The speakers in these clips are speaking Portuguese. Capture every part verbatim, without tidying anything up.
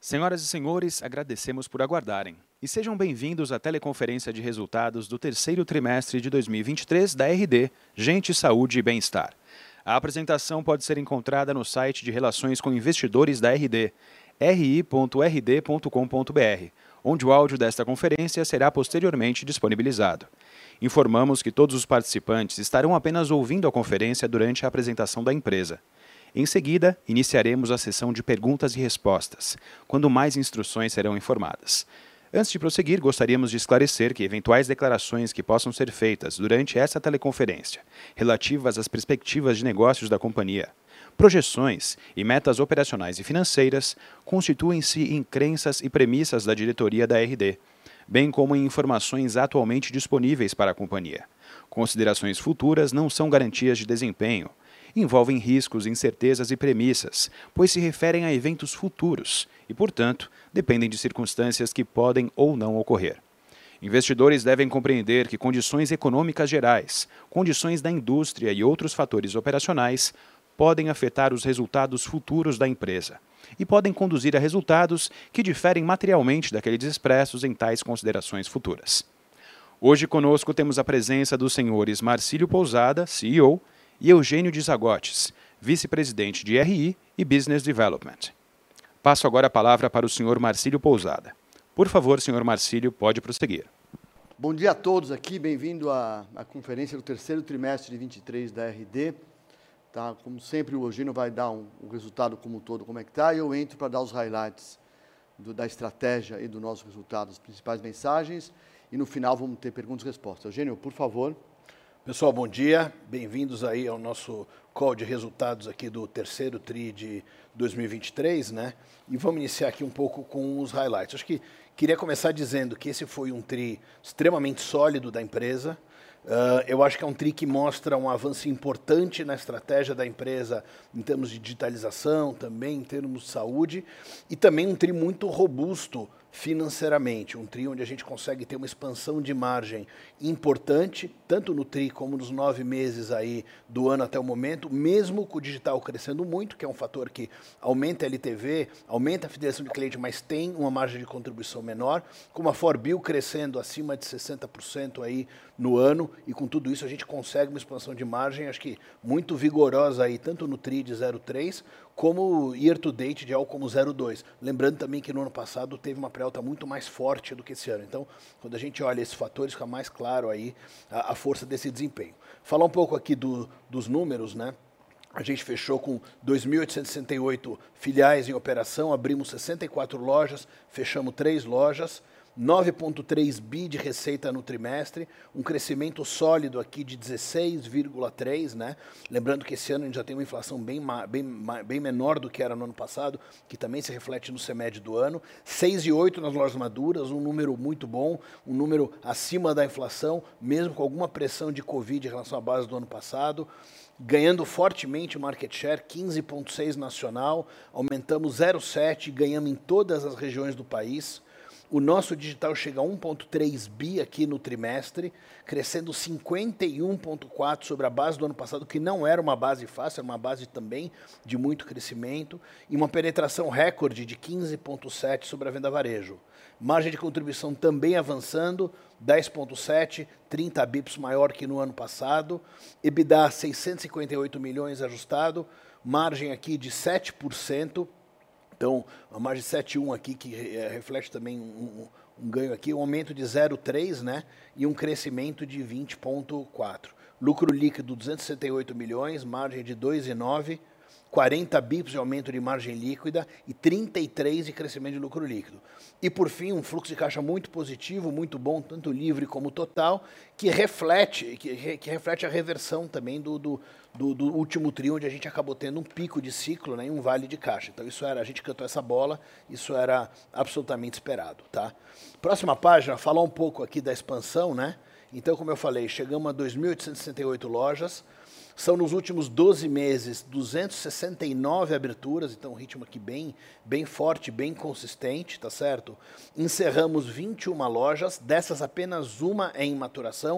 Senhoras e senhores, agradecemos por aguardarem. E sejam bem-vindos à teleconferência de resultados do terceiro trimestre de dois mil e vinte e três da R D, Gente, Saúde e Bem-Estar. A apresentação pode ser encontrada no site de Relações com Investidores da R D, r i ponto r d ponto com ponto b r, onde o áudio desta conferência será posteriormente disponibilizado. Informamos que todos os participantes estarão apenas ouvindo a conferência durante a apresentação da empresa. Em seguida, iniciaremos a sessão de perguntas e respostas, quando mais instruções serão informadas. Antes de prosseguir, gostaríamos de esclarecer que eventuais declarações que possam ser feitas durante essa teleconferência, relativas às perspectivas de negócios da companhia, projeções e metas operacionais e financeiras, constituem-se em crenças e premissas da diretoria da R D, bem como em informações atualmente disponíveis para a companhia. Considerações futuras não são garantias de desempenho, envolvem riscos, incertezas e premissas, pois se referem a eventos futuros e, portanto, dependem de circunstâncias que podem ou não ocorrer. Investidores devem compreender que condições econômicas gerais, condições da indústria e outros fatores operacionais podem afetar os resultados futuros da empresa e podem conduzir a resultados que diferem materialmente daqueles expressos em tais considerações futuras. Hoje conosco temos a presença dos senhores Marcílio Pousada, C E O, e Eugênio de Zagotes, vice-presidente de R I e Business Development. Passo agora a palavra para o senhor Marcílio Pousada. Por favor, senhor Marcílio, pode prosseguir. Bom dia a todos aqui, bem-vindo à, à conferência do terceiro trimestre de vinte e três da R D. Tá? Como sempre, o Eugênio vai dar um, um resultado como um todo, como é que está, e eu entro para dar os highlights do, da estratégia e do nosso resultado, as principais mensagens, e no final vamos ter perguntas e respostas. Eugênio, por favor. Pessoal, bom dia. Bem-vindos aí ao nosso call de resultados aqui do terceiro tri de dois mil e vinte e três, né? E vamos iniciar aqui um pouco com os highlights. Acho que queria começar dizendo que esse foi um tri extremamente sólido da empresa. Uh, eu acho que é um tri que mostra um avanço importante na estratégia da empresa em termos de digitalização, também em termos de saúde, e também um tri muito robusto financeiramente, um tri onde a gente consegue ter uma expansão de margem importante, tanto no tri como nos nove meses aí do ano até o momento, mesmo com o digital crescendo muito, que é um fator que aumenta a L T V, aumenta a fidelização de cliente, mas tem uma margem de contribuição menor, com uma Forbil crescendo acima de sessenta por cento aí no ano, e com tudo isso a gente consegue uma expansão de margem, acho que muito vigorosa aí, tanto no tri de zero vírgula três, como year to date de algo como zero vírgula dois. Lembrando também que no ano passado teve uma pré-alta muito mais forte do que esse ano. Então, quando a gente olha esses fatores, fica mais claro aí a, a força desse desempenho. Falar um pouco aqui do, dos números, né? A gente fechou com dois mil oitocentos e sessenta e oito filiais em operação, abrimos sessenta e quatro lojas, fechamos três lojas, nove vírgula três bi de receita no trimestre, um crescimento sólido aqui de dezesseis vírgula três, né? Lembrando que esse ano a gente já tem uma inflação bem, bem, bem menor do que era no ano passado, que também se reflete no C M E D do ano, seis vírgula oito nas lojas maduras, um número muito bom, um número acima da inflação, mesmo com alguma pressão de Covid em relação à base do ano passado, ganhando fortemente o market share, quinze vírgula seis nacional, aumentamos zero vírgula sete, ganhamos em todas as regiões do país. O nosso digital chega a um vírgula três bi aqui no trimestre, crescendo cinquenta e um vírgula quatro sobre a base do ano passado, que não era uma base fácil, era uma base também de muito crescimento, e uma penetração recorde de quinze vírgula sete sobre a venda varejo. Margem de contribuição também avançando, dez vírgula sete, trinta bips maior que no ano passado, EBITDA seiscentos e cinquenta e oito milhões ajustado, margem aqui de sete por cento, então, a margem de sete vírgula um aqui, que reflete também um, um ganho aqui, um aumento de zero vírgula três, né? E um crescimento de vinte vírgula quatro. Lucro líquido, duzentos e sessenta e oito milhões, margem de dois vírgula nove, quarenta bips de aumento de margem líquida e trinta e três de crescimento de lucro líquido. E, por fim, um fluxo de caixa muito positivo, muito bom, tanto livre como total, que reflete, que, que reflete a reversão também do, do, do, do último tri, onde a gente acabou tendo um pico de ciclo, né, e um vale de caixa. Então, isso era, a gente cantou essa bola, isso era absolutamente esperado. Tá? Próxima página, falar um pouco aqui da expansão, né? Então, como eu falei, chegamos a dois mil oitocentos e sessenta e oito lojas, são nos últimos doze meses duzentas e sessenta e nove aberturas, então um ritmo aqui bem, bem forte, bem consistente, tá certo? Encerramos vinte e uma lojas, dessas apenas uma é em maturação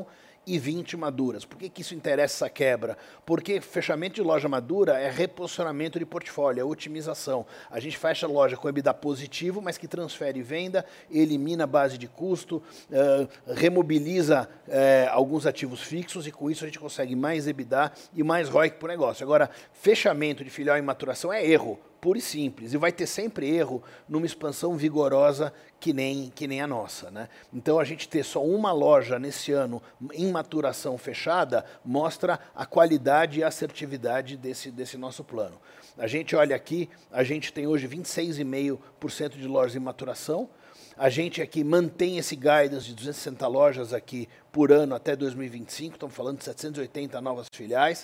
e vinte maduras. Por que que isso interessa, essa quebra? Porque fechamento de loja madura é reposicionamento de portfólio, é otimização. A gente fecha a loja com EBITDA positivo, mas que transfere venda, elimina a base de custo, uh, remobiliza uh, alguns ativos fixos e com isso a gente consegue mais EBITDA e mais R O I C por negócio. Agora, fechamento de filial em maturação é erro, puro e simples, e vai ter sempre erro numa expansão vigorosa que nem, que nem a nossa, né? Então, a gente ter só uma loja nesse ano em maturação fechada mostra a qualidade e a assertividade desse, desse nosso plano. A gente olha aqui, a gente tem hoje vinte e seis vírgula cinco por cento de lojas em maturação, a gente aqui mantém esse guidance de duzentas e sessenta lojas aqui por ano até dois mil e vinte e cinco, estamos falando de setecentas e oitenta novas filiais.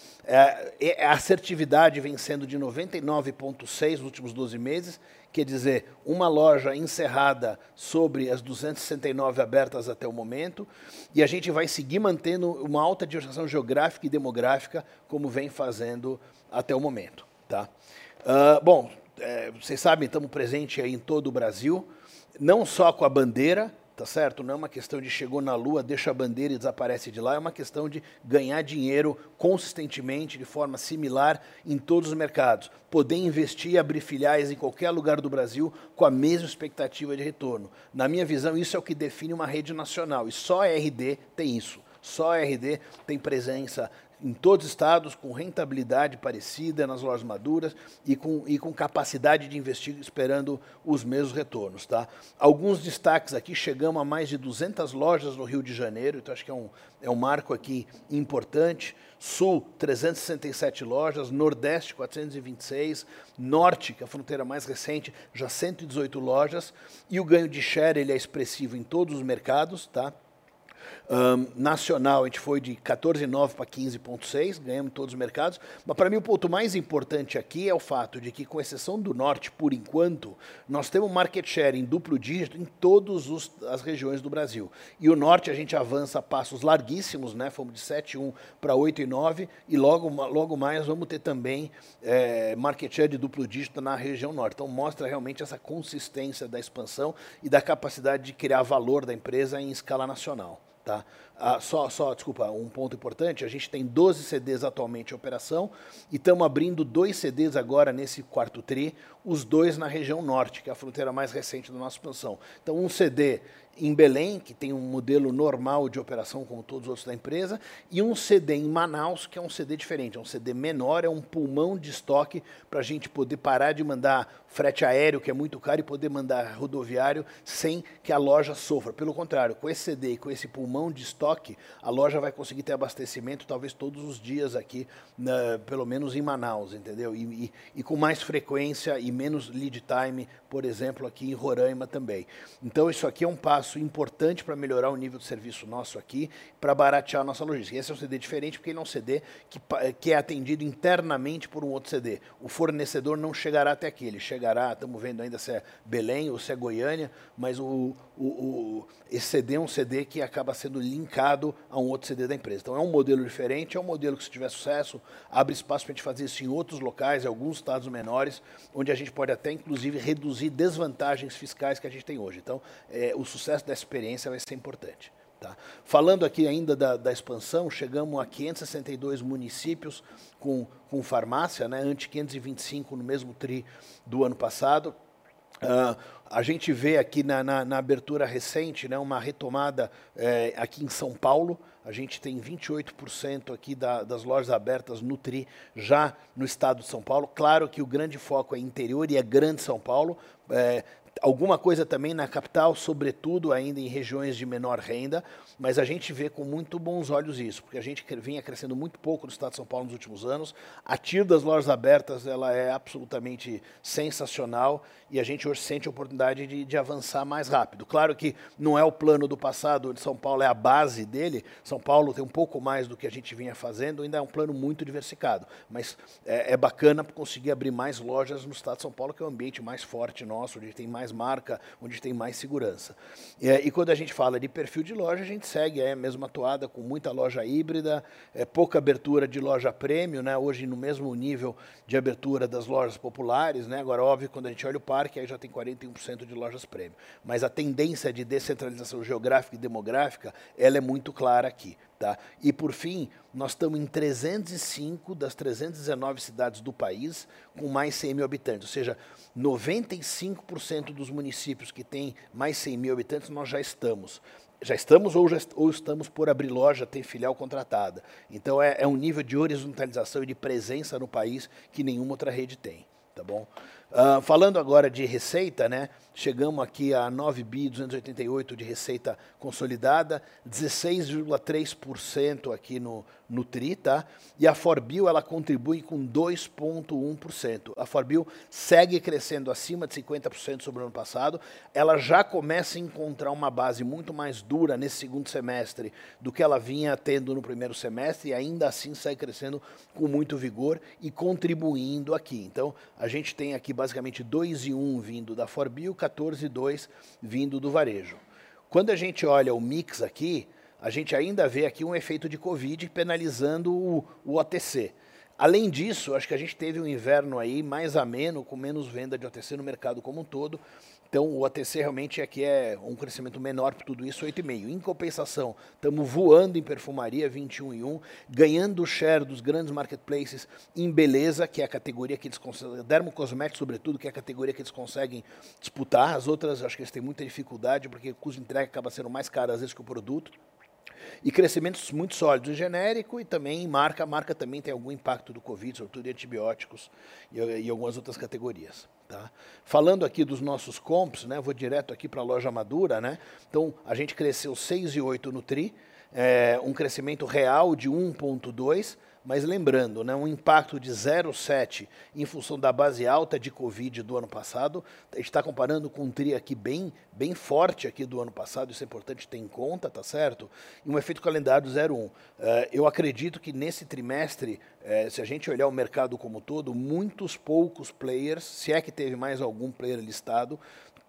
É, a assertividade vem sendo de noventa e nove vírgula seis nos últimos doze meses, quer dizer, uma loja encerrada sobre as duzentas e sessenta e nove abertas até o momento, e a gente vai seguir mantendo uma alta diversificação geográfica e demográfica, como vem fazendo até o momento. Tá? Uh, bom, é, vocês sabem, estamos presentes aí em todo o Brasil, não só com a bandeira, tá certo? Não é uma questão de chegou na Lua, deixa a bandeira e desaparece de lá, é uma questão de ganhar dinheiro consistentemente, de forma similar em todos os mercados. Poder investir e abrir filiais em qualquer lugar do Brasil com a mesma expectativa de retorno. Na minha visão, isso é o que define uma rede nacional, e só a R D tem isso. Só a R D tem presença em todos os estados, com rentabilidade parecida nas lojas maduras e com, e com capacidade de investir esperando os mesmos retornos. Tá? Alguns destaques aqui, chegamos a mais de duzentas lojas no Rio de Janeiro, então acho que é um, é um marco aqui importante. Sul, trezentas e sessenta e sete lojas, Nordeste, quatrocentas e vinte e seis, Norte, que é a fronteira mais recente, já cento e dezoito lojas, e o ganho de share ele é expressivo em todos os mercados, tá? Um, nacional, a gente foi de quatorze vírgula nove para quinze vírgula seis, ganhamos em todos os mercados. Mas, para mim, o ponto mais importante aqui é o fato de que, com exceção do Norte, por enquanto, nós temos market share em duplo dígito em todas as regiões do Brasil. E o Norte, a gente avança a passos larguíssimos, né? Fomos de sete vírgula um para oito vírgula nove, e logo, logo mais vamos ter também é, market share de duplo dígito na região Norte. Então, mostra realmente essa consistência da expansão e da capacidade de criar valor da empresa em escala nacional. Tá? Ah, só, só, desculpa, um ponto importante, a gente tem doze C Ds atualmente em operação e estamos abrindo dois C Ds agora nesse quarto tri, os dois na região norte, que é a fronteira mais recente da nossa expansão. Então, um C D em Belém, que tem um modelo normal de operação como todos os outros da empresa, e um C D em Manaus, que é um C D diferente, é um C D menor, é um pulmão de estoque para a gente poder parar de mandar frete aéreo, que é muito caro, e poder mandar rodoviário sem que a loja sofra. Pelo contrário, com esse C D e com esse pulmão de estoque, a loja vai conseguir ter abastecimento talvez todos os dias aqui, na, pelo menos em Manaus, entendeu? E, e, e com mais frequência e menos lead time, por exemplo, aqui em Roraima também. Então, isso aqui é um passo importante para melhorar o nível de serviço nosso aqui, para baratear a nossa logística. Esse é um C D diferente, porque ele é um C D que, que é atendido internamente por um outro C D. O fornecedor não chegará até aqui, ele chegará, estamos vendo ainda se é Belém ou se é Goiânia, mas o, o, o, esse C D é um C D que acaba sendo linkado a um outro C D da empresa. Então, é um modelo diferente, é um modelo que, se tiver sucesso, abre espaço para a gente fazer isso em outros locais, em alguns estados menores, onde a gente pode até, inclusive, reduzir desvantagens fiscais que a gente tem hoje. Então, é, o sucesso dessa experiência vai ser importante. Tá? Falando aqui ainda da, da expansão, chegamos a quinhentos e sessenta e dois municípios com, com farmácia, né, ante quinhentos e vinte e cinco no mesmo tri do ano passado. Uh, a gente vê aqui na, na, na abertura recente, né, uma retomada é, aqui em São Paulo. A gente tem vinte e oito por cento aqui da, das lojas abertas no tri já no estado de São Paulo. Claro que o grande foco é interior e é grande São Paulo. É, alguma coisa também na capital, sobretudo ainda em regiões de menor renda, mas a gente vê com muito bons olhos isso, porque a gente vinha crescendo muito pouco no estado de São Paulo nos últimos anos. A tiro das lojas abertas ela é absolutamente sensacional e a gente hoje sente a oportunidade de, de avançar mais rápido. Claro que não é o plano do passado, onde São Paulo é a base dele. São Paulo tem um pouco mais do que a gente vinha fazendo, ainda é um plano muito diversificado, mas é, é bacana conseguir abrir mais lojas no estado de São Paulo, que é o ambiente mais forte nosso, onde tem mais marca, onde tem mais segurança. E, e quando a gente fala de perfil de loja, a gente segue é, a mesma toada, com muita loja híbrida, é, pouca abertura de loja premium, né, hoje no mesmo nível de abertura das lojas populares, né, agora óbvio, quando a gente olha o parque, aí já tem quarenta e um por cento de lojas premium, mas a tendência de descentralização geográfica e demográfica, ela é muito clara aqui. Tá? E, por fim, nós estamos em trezentas e cinco das trezentas e dezenove cidades do país com mais cem mil habitantes. Ou seja, noventa e cinco por cento dos municípios que têm mais cem mil habitantes nós já estamos. Já estamos ou, já, ou estamos por abrir loja, ter filial contratada. Então, é, é um nível de horizontalização e de presença no país que nenhuma outra rede tem. Tá bom? Uh, falando agora de receita, né, chegamos aqui a nove bi duzentos e oitenta e oito de receita consolidada, dezesseis vírgula três por cento aqui no, no Tri, tá? E a Forbio, ela contribui com dois vírgula um por cento. A Forbio segue crescendo acima de cinquenta por cento sobre o ano passado, ela já começa a encontrar uma base muito mais dura nesse segundo semestre do que ela vinha tendo no primeiro semestre, e ainda assim segue crescendo com muito vigor e contribuindo aqui. Então, a gente tem aqui basicamente dois e um vindo da Forbio, quatorze e dois vindo do varejo. Quando a gente olha o mix aqui, a gente ainda vê aqui um efeito de Covid penalizando o, o O T C. Além disso, acho que a gente teve um inverno aí mais ameno, com menos venda de O T C no mercado como um todo. Então, o O T C realmente aqui é um crescimento menor por tudo isso, oito vírgula cinco. Em compensação, estamos voando em perfumaria, vinte e um vírgula um, ganhando o share dos grandes marketplaces em beleza, que é a categoria que eles conseguem, dermocosméticos sobretudo, que é a categoria que eles conseguem disputar. As outras, acho que eles têm muita dificuldade, porque o custo de entrega acaba sendo mais caro às vezes que o produto. E crescimentos muito sólidos em genérico e também em marca. A marca também tem algum impacto do Covid, sobretudo em antibióticos e, e algumas outras categorias. Tá? Falando aqui dos nossos comps, né, vou direto aqui para a loja madura, né? Então, a gente cresceu seis vírgula oito no Tri, é, um crescimento real de um vírgula dois, mas lembrando, né, um impacto de zero vírgula sete em função da base alta de Covid do ano passado. A gente está comparando com um Tri aqui bem, bem forte aqui do ano passado, isso é importante ter em conta, tá certo? E um efeito calendário zero vírgula um. Uh, eu acredito que nesse trimestre, uh, se a gente olhar o mercado como um todo, muitos poucos players, se é que teve mais algum player listado,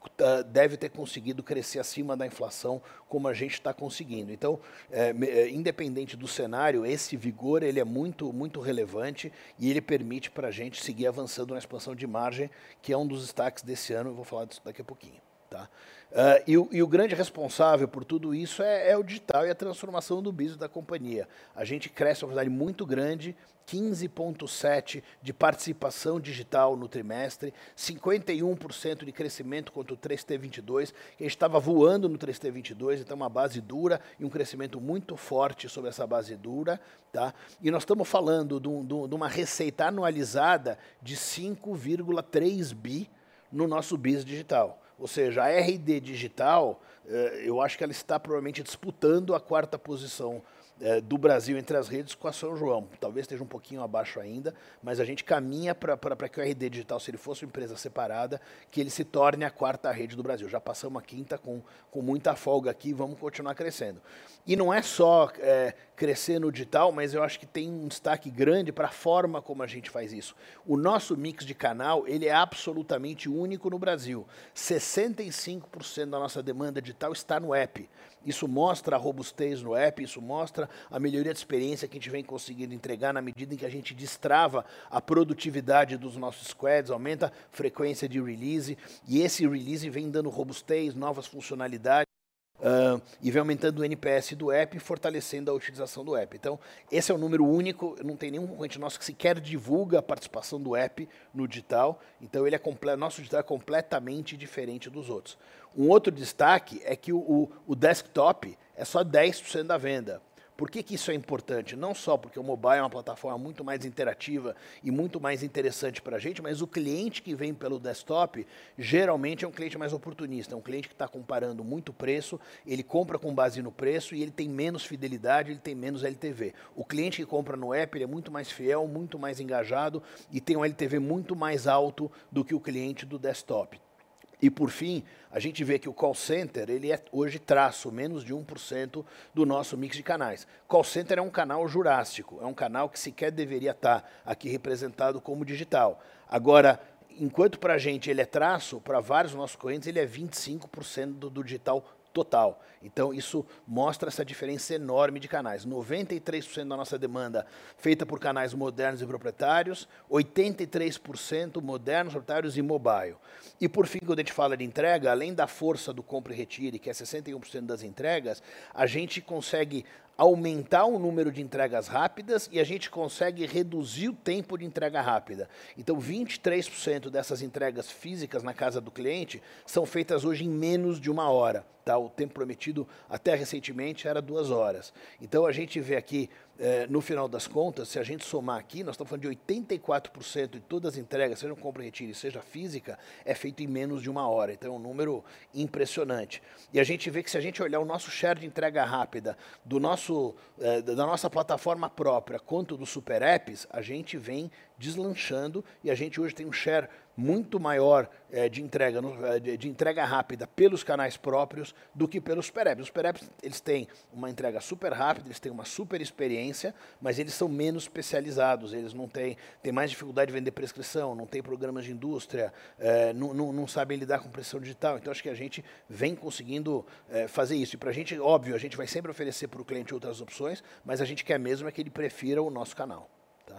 deve ter conseguido crescer acima da inflação como a gente está conseguindo. Então, é, independente do cenário, esse vigor ele é muito, muito relevante e ele permite para a gente seguir avançando na expansão de margem, que é um dos destaques desse ano, eu vou falar disso daqui a pouquinho. Tá? Uh, e, o, e o grande responsável por tudo isso é, é o digital e a transformação do business da companhia. A gente cresce uma velocidade muito grande, quinze vírgula sete por cento de participação digital no trimestre, cinquenta e um por cento de crescimento contra o três T vinte e dois, que a gente estava voando no três T vinte e dois, então uma base dura e um crescimento muito forte sobre essa base dura. Tá? E nós estamos falando de, um, de uma receita anualizada de cinco vírgula três bi no nosso business digital. Ou seja, a R D Digital, eu acho que ela está provavelmente disputando a quarta posição do Brasil entre as redes com a São João. Talvez esteja um pouquinho abaixo ainda, mas a gente caminha para que o R D Digital, se ele fosse uma empresa separada, que ele se torne a quarta rede do Brasil. Já passamos a quinta com, com muita folga aqui, vamos continuar crescendo. E não é só é, crescer no digital, mas eu acho que tem um destaque grande para a forma como a gente faz isso. O nosso mix de canal, ele é absolutamente único no Brasil. sessenta e cinco por cento da nossa demanda digital está no app. Isso mostra a robustez no app, isso mostra a melhoria de experiência que a gente vem conseguindo entregar na medida em que a gente destrava a produtividade dos nossos squads, aumenta a frequência de release, e esse release vem dando robustez, novas funcionalidades, Uh, e vem aumentando o N P S do app e fortalecendo a utilização do app. Então, esse é um número único, não tem nenhum concorrente nosso que sequer divulga a participação do app no digital, então ele é comple- nosso digital é completamente diferente dos outros. Um outro destaque é que o, o, o desktop é só dez por cento da venda. Por que que isso é importante? Não só porque o mobile é uma plataforma muito mais interativa e muito mais interessante para a gente, mas o cliente que vem pelo desktop geralmente é um cliente mais oportunista, é um cliente que está comparando muito preço, ele compra com base no preço e ele tem menos fidelidade, ele tem menos L T V. O cliente que compra no app ele é muito mais fiel, muito mais engajado e tem um L T V muito mais alto do que o cliente do desktop. E, por fim, a gente vê que o call center, ele é hoje traço menos de um por cento do nosso mix de canais. Call center é um canal jurássico, é um canal que sequer deveria estar aqui representado como digital. Agora, enquanto para a gente ele é traço, para vários dos nossos clientes ele é vinte e cinco por cento do, do digital total. Então, isso mostra essa diferença enorme de canais. noventa e três por cento da nossa demanda feita por canais modernos e proprietários, oitenta e três por cento modernos, proprietários e mobile. E, por fim, quando a gente fala de entrega, além da força do compra e retire, que é sessenta e um por cento das entregas, a gente consegue aumentar o número de entregas rápidas e a gente consegue reduzir o tempo de entrega rápida. Então, vinte e três por cento dessas entregas físicas na casa do cliente são feitas hoje em menos de uma hora. Tá? O tempo prometido até recentemente era duas horas. Então, a gente vê aqui, eh, no final das contas, se a gente somar aqui, nós estamos falando de oitenta e quatro por cento de todas as entregas, seja compra e retiro, seja física, é feito em menos de uma hora. Então, é um número impressionante. E a gente vê que se a gente olhar o nosso share de entrega rápida do nosso, eh, da nossa plataforma própria quanto dos super apps, a gente vem deslanchando e a gente hoje tem um share muito maior eh, de, entrega, no, de, de entrega rápida pelos canais próprios do que pelos super apps. Os super apps eles têm uma entrega super rápida, eles têm uma super experiência, mas eles são menos especializados, eles não têm, têm mais dificuldade de vender prescrição, não têm programas de indústria, eh, não, não, não sabem lidar com pressão digital. Então, acho que a gente vem conseguindo eh, fazer isso. E para a gente, óbvio, a gente vai sempre oferecer para o cliente outras opções, mas a gente quer mesmo é que ele prefira o nosso canal.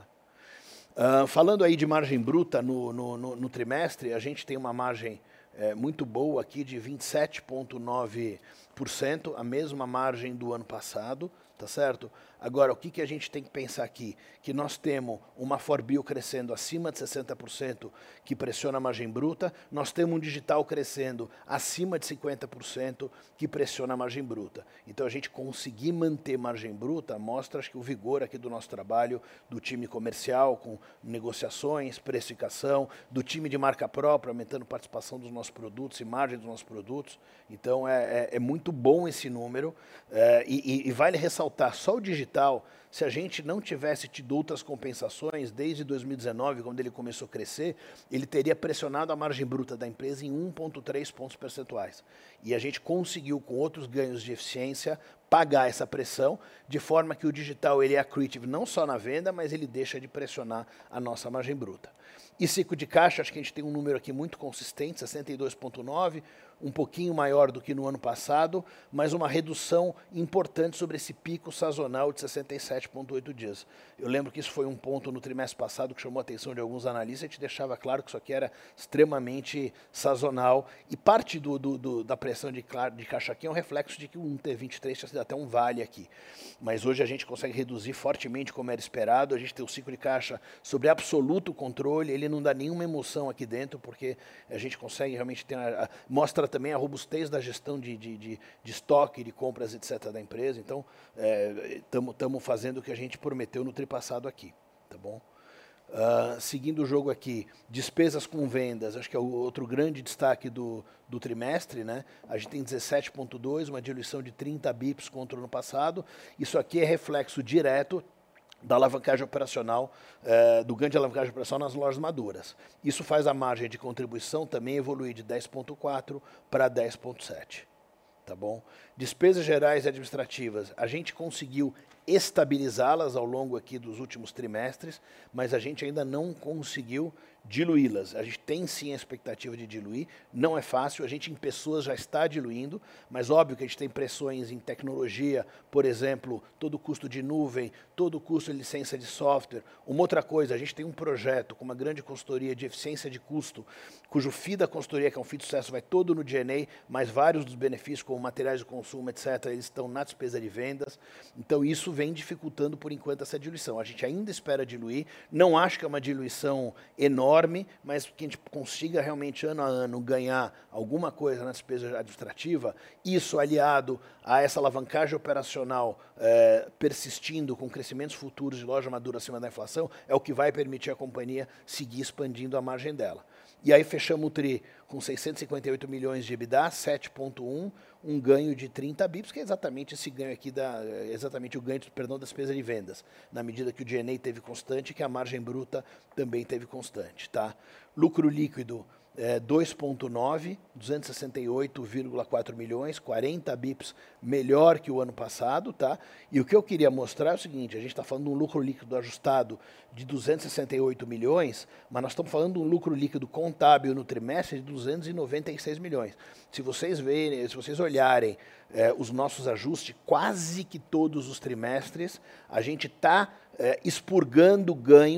Uh, falando aí de margem bruta no, no, no, no trimestre, a gente tem uma margem é, muito boa aqui de vinte e sete vírgula nove por cento, a mesma margem do ano passado, tá certo? Agora, o que, que a gente tem que pensar aqui? Que nós temos uma Forbio crescendo acima de sessenta por cento, que pressiona a margem bruta, nós temos um digital crescendo acima de cinquenta por cento, que pressiona a margem bruta. Então, a gente conseguir manter margem bruta mostra, acho que, o vigor aqui do nosso trabalho, do time comercial, com negociações, precificação, do time de marca própria, aumentando participação dos nossos produtos e margem dos nossos produtos. Então, é, é, é muito bom esse número. É, e, e vale ressaltar, só o digital, se a gente não tivesse tido outras compensações, desde dois mil e dezenove, quando ele começou a crescer, ele teria pressionado a margem bruta da empresa em um vírgula três pontos percentuais. E a gente conseguiu, com outros ganhos de eficiência, pagar essa pressão, de forma que o digital ele é accretive não só na venda, mas ele deixa de pressionar a nossa margem bruta. E ciclo de caixa, acho que a gente tem um número aqui muito consistente, sessenta e dois vírgula nove, um pouquinho maior do que no ano passado, mas uma redução importante sobre esse pico sazonal de sessenta e sete vírgula oito dias. Eu lembro que isso foi um ponto no trimestre passado que chamou a atenção de alguns analistas, a gente deixava claro que isso aqui era extremamente sazonal, e parte do, do, do, da pressão de, de caixa aqui é um reflexo de que o T vinte e três tinha sido até um vale aqui. Mas hoje a gente consegue reduzir fortemente como era esperado, a gente tem o ciclo de caixa sobre absoluto controle, ele não dá nenhuma emoção aqui dentro, porque a gente consegue realmente ter, a, a, mostra também a robustez da gestão de, de, de, de estoque, de compras, etcétera da empresa. Então, estamos é, fazendo o que a gente prometeu no tri passado aqui, tá bom? Uh, seguindo o jogo aqui, despesas com vendas, acho que é o outro grande destaque do, do trimestre, né? A gente tem dezessete vírgula dois, uma diluição de trinta bips contra o ano passado. Isso aqui é reflexo direto da alavancagem operacional, eh, do ganho de alavancagem operacional nas lojas maduras. Isso faz a margem de contribuição também evoluir de dez vírgula quatro para dez vírgula sete. Tá bom? Despesas gerais e administrativas, a gente conseguiu estabilizá-las ao longo aqui dos últimos trimestres, mas a gente ainda não conseguiu diluí-las. A gente tem sim a expectativa de diluir, não é fácil, a gente em pessoas já está diluindo, mas óbvio que a gente tem pressões em tecnologia, por exemplo, todo o custo de nuvem, todo o custo de licença de software. Uma outra coisa, a gente tem um projeto com uma grande consultoria de eficiência de custo, cujo F I da consultoria, que é um F I de sucesso, vai todo no G and A, mas vários dos benefícios, como materiais de consumo, etcétera, eles estão na despesa de vendas. Então, isso vem dificultando, por enquanto, essa diluição. A gente ainda espera diluir, não acho que é uma diluição enorme, mas que a gente consiga realmente, ano a ano, ganhar alguma coisa na despesa administrativa, isso aliado a essa alavancagem operacional eh, persistindo com crescimentos futuros de loja madura acima da inflação, é o que vai permitir a companhia seguir expandindo a margem dela. E aí fechamos o tri com seiscentos e cinquenta e oito milhões de EBITDA, sete vírgula um, um ganho de trinta bips, que é exatamente esse ganho aqui, da, exatamente o ganho, perdão, da despesa de vendas, na medida que o G and A teve constante, que a margem bruta também teve constante. Tá? Lucro líquido, é, dois vírgula nove, duzentos e sessenta e oito vírgula quatro milhões, quarenta bips melhor que o ano passado, tá? E o que eu queria mostrar é o seguinte, a gente está falando de um lucro líquido ajustado de duzentos e sessenta e oito milhões, mas nós estamos falando de um lucro líquido contábil no trimestre de duzentos e noventa e seis milhões. Se vocês verem, se vocês olharem é, os nossos ajustes, quase que todos os trimestres, a gente está é, expurgando ganhos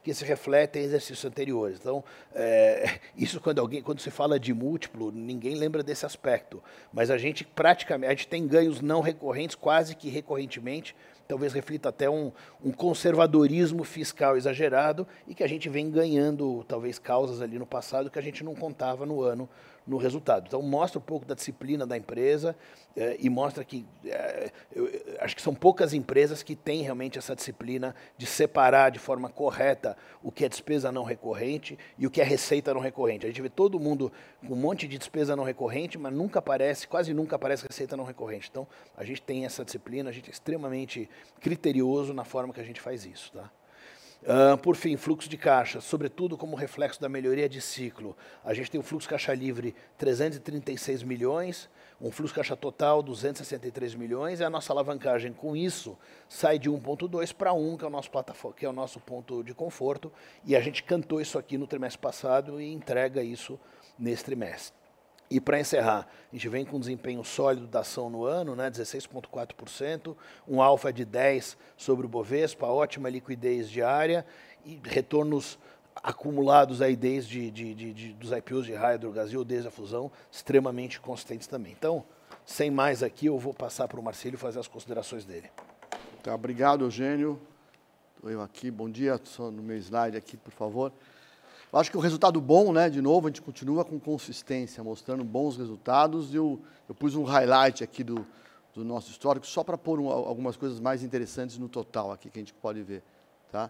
que se refletem em exercícios anteriores. Então, é, isso quando alguém, quando se fala de múltiplo, ninguém lembra desse aspecto. Mas a gente praticamente, a gente tem ganhos não recorrentes, quase que recorrentemente, talvez reflita até um, um conservadorismo fiscal exagerado e que a gente vem ganhando, talvez, causas ali no passado que a gente não contava no ano, no resultado. Então, mostra um pouco da disciplina da empresa eh, e mostra que eh, eu, eu acho que são poucas empresas que têm realmente essa disciplina de separar de forma correta o que é despesa não recorrente e o que é receita não recorrente. A gente vê todo mundo com um monte de despesa não recorrente, mas nunca aparece, quase nunca aparece receita não recorrente. Então, a gente tem essa disciplina, a gente é extremamente criterioso na forma que a gente faz isso, tá? Uh, por fim, fluxo de caixa, sobretudo como reflexo da melhoria de ciclo. A gente tem um fluxo de caixa livre trezentos e trinta e seis milhões, um fluxo de caixa total duzentos e sessenta e três milhões, e a nossa alavancagem com isso sai de um ponto dois para um, que é o nosso plataforma, que é o nosso ponto de conforto, e a gente cantou isso aqui no trimestre passado e entrega isso nesse trimestre. E para encerrar, a gente vem com um desempenho sólido da ação no ano, né, dezesseis vírgula quatro por cento, um alfa de dez por cento sobre o Bovespa, ótima liquidez diária e retornos acumulados aí desde de, de, de, dos I P Os de Raia do Brasil, desde a fusão, extremamente consistentes também. Então, sem mais aqui, eu vou passar para o Marcílio fazer as considerações dele. Tá, obrigado, Eugênio. Estou eu aqui, bom dia, só no meu slide aqui, por favor. Eu acho que o resultado bom, né, de novo, a gente continua com consistência, mostrando bons resultados. Eu, eu pus um highlight aqui do, do nosso histórico, só para pôr um, algumas coisas mais interessantes no total aqui, que a gente pode ver. Tá?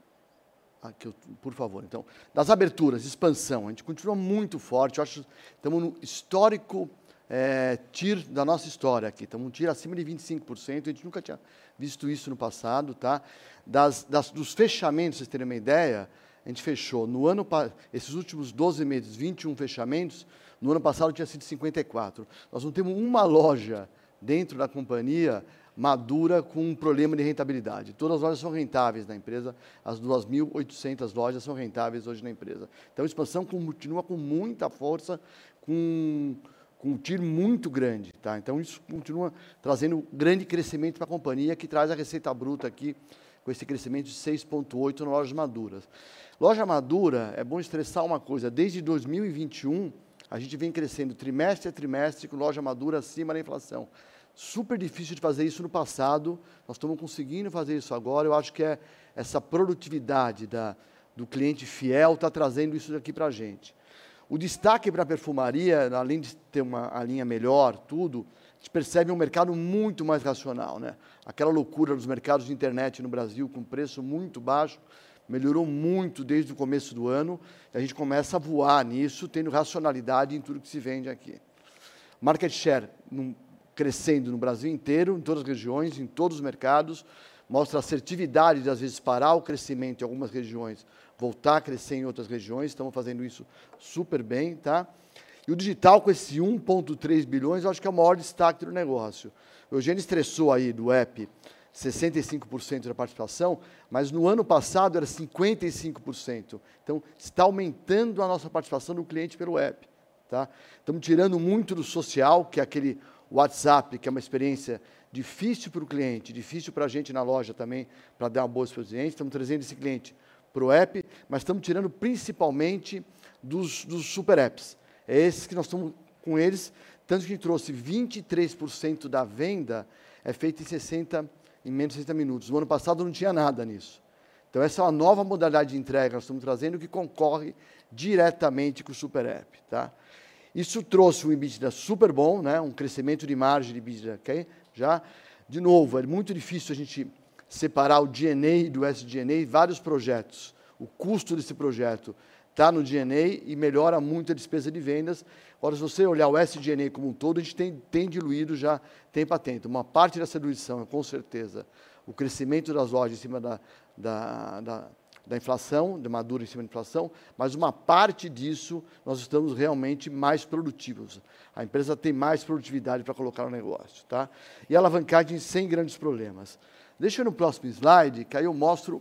Aqui, por favor. Então, das aberturas, expansão, a gente continua muito forte. Eu acho que estamos no histórico é, T I R da nossa história aqui. Estamos um T I R acima de vinte e cinco por cento, a gente nunca tinha visto isso no passado. Tá? Das, das, dos fechamentos, vocês terem uma ideia, a gente fechou, no ano, esses últimos doze meses, vinte e um fechamentos, no ano passado tinha sido cinquenta e quatro. Nós não temos uma loja dentro da companhia madura com um problema de rentabilidade. Todas as lojas são rentáveis na empresa, as duas mil e oitocentas lojas são rentáveis hoje na empresa. Então, a expansão continua com muita força, com, com um tiro muito grande. Tá? Então, isso continua trazendo grande crescimento para a companhia, que traz a receita bruta aqui, com esse crescimento de seis vírgula oito por cento nas lojas maduras. Loja madura, é bom estressar uma coisa, desde dois mil e vinte e um, a gente vem crescendo trimestre a trimestre com loja madura acima da inflação. Super difícil de fazer isso no passado, nós estamos conseguindo fazer isso agora, eu acho que é essa produtividade da, do cliente fiel está trazendo isso aqui para a gente. O destaque para a perfumaria, além de ter uma a linha melhor, tudo, a gente percebe um mercado muito mais racional, né? Aquela loucura dos mercados de internet no Brasil, com preço muito baixo, melhorou muito desde o começo do ano, e a gente começa a voar nisso, tendo racionalidade em tudo que se vende aqui. Market share num, crescendo no Brasil inteiro, em todas as regiões, em todos os mercados, mostra a assertividade de, às vezes, parar o crescimento em algumas regiões, voltar a crescer em outras regiões, estamos fazendo isso super bem, tá? E o digital, com esse um vírgula três bilhões, eu acho que é o maior destaque do negócio. O Eugênio estressou aí do app sessenta e cinco por cento da participação, mas no ano passado era cinquenta e cinco por cento. Então, está aumentando a nossa participação do cliente pelo app. Tá? Estamos tirando muito do social, que é aquele WhatsApp, que é uma experiência difícil para o cliente, difícil para a gente na loja também, para dar uma boa experiência. Estamos trazendo esse cliente para o app, mas estamos tirando principalmente dos, dos super apps. É esses que nós estamos com eles, tanto que a gente trouxe vinte e três por cento da venda é feita em sessenta em menos de sessenta minutos. No ano passado não tinha nada nisso. Então, essa é uma nova modalidade de entrega que nós estamos trazendo, que concorre diretamente com o Super App. Tá? Isso trouxe um EBITDA super bom, né? Um crescimento de margem de EBITDA. Okay? Já, de novo, é muito difícil a gente separar o G N A do S G N A, vários projetos. O custo desse projeto está no G N A e melhora muito a despesa de vendas. Agora, se você olhar o S G N A como um todo, a gente tem, tem diluído já, tem patente. Uma parte dessa diluição é, com certeza, o crescimento das lojas em cima da, da, da, da inflação, de madura em cima da inflação, mas uma parte disso nós estamos realmente mais produtivos. A empresa tem mais produtividade para colocar no negócio. Tá? E a alavancagem sem grandes problemas. Deixa eu no próximo slide, que aí eu mostro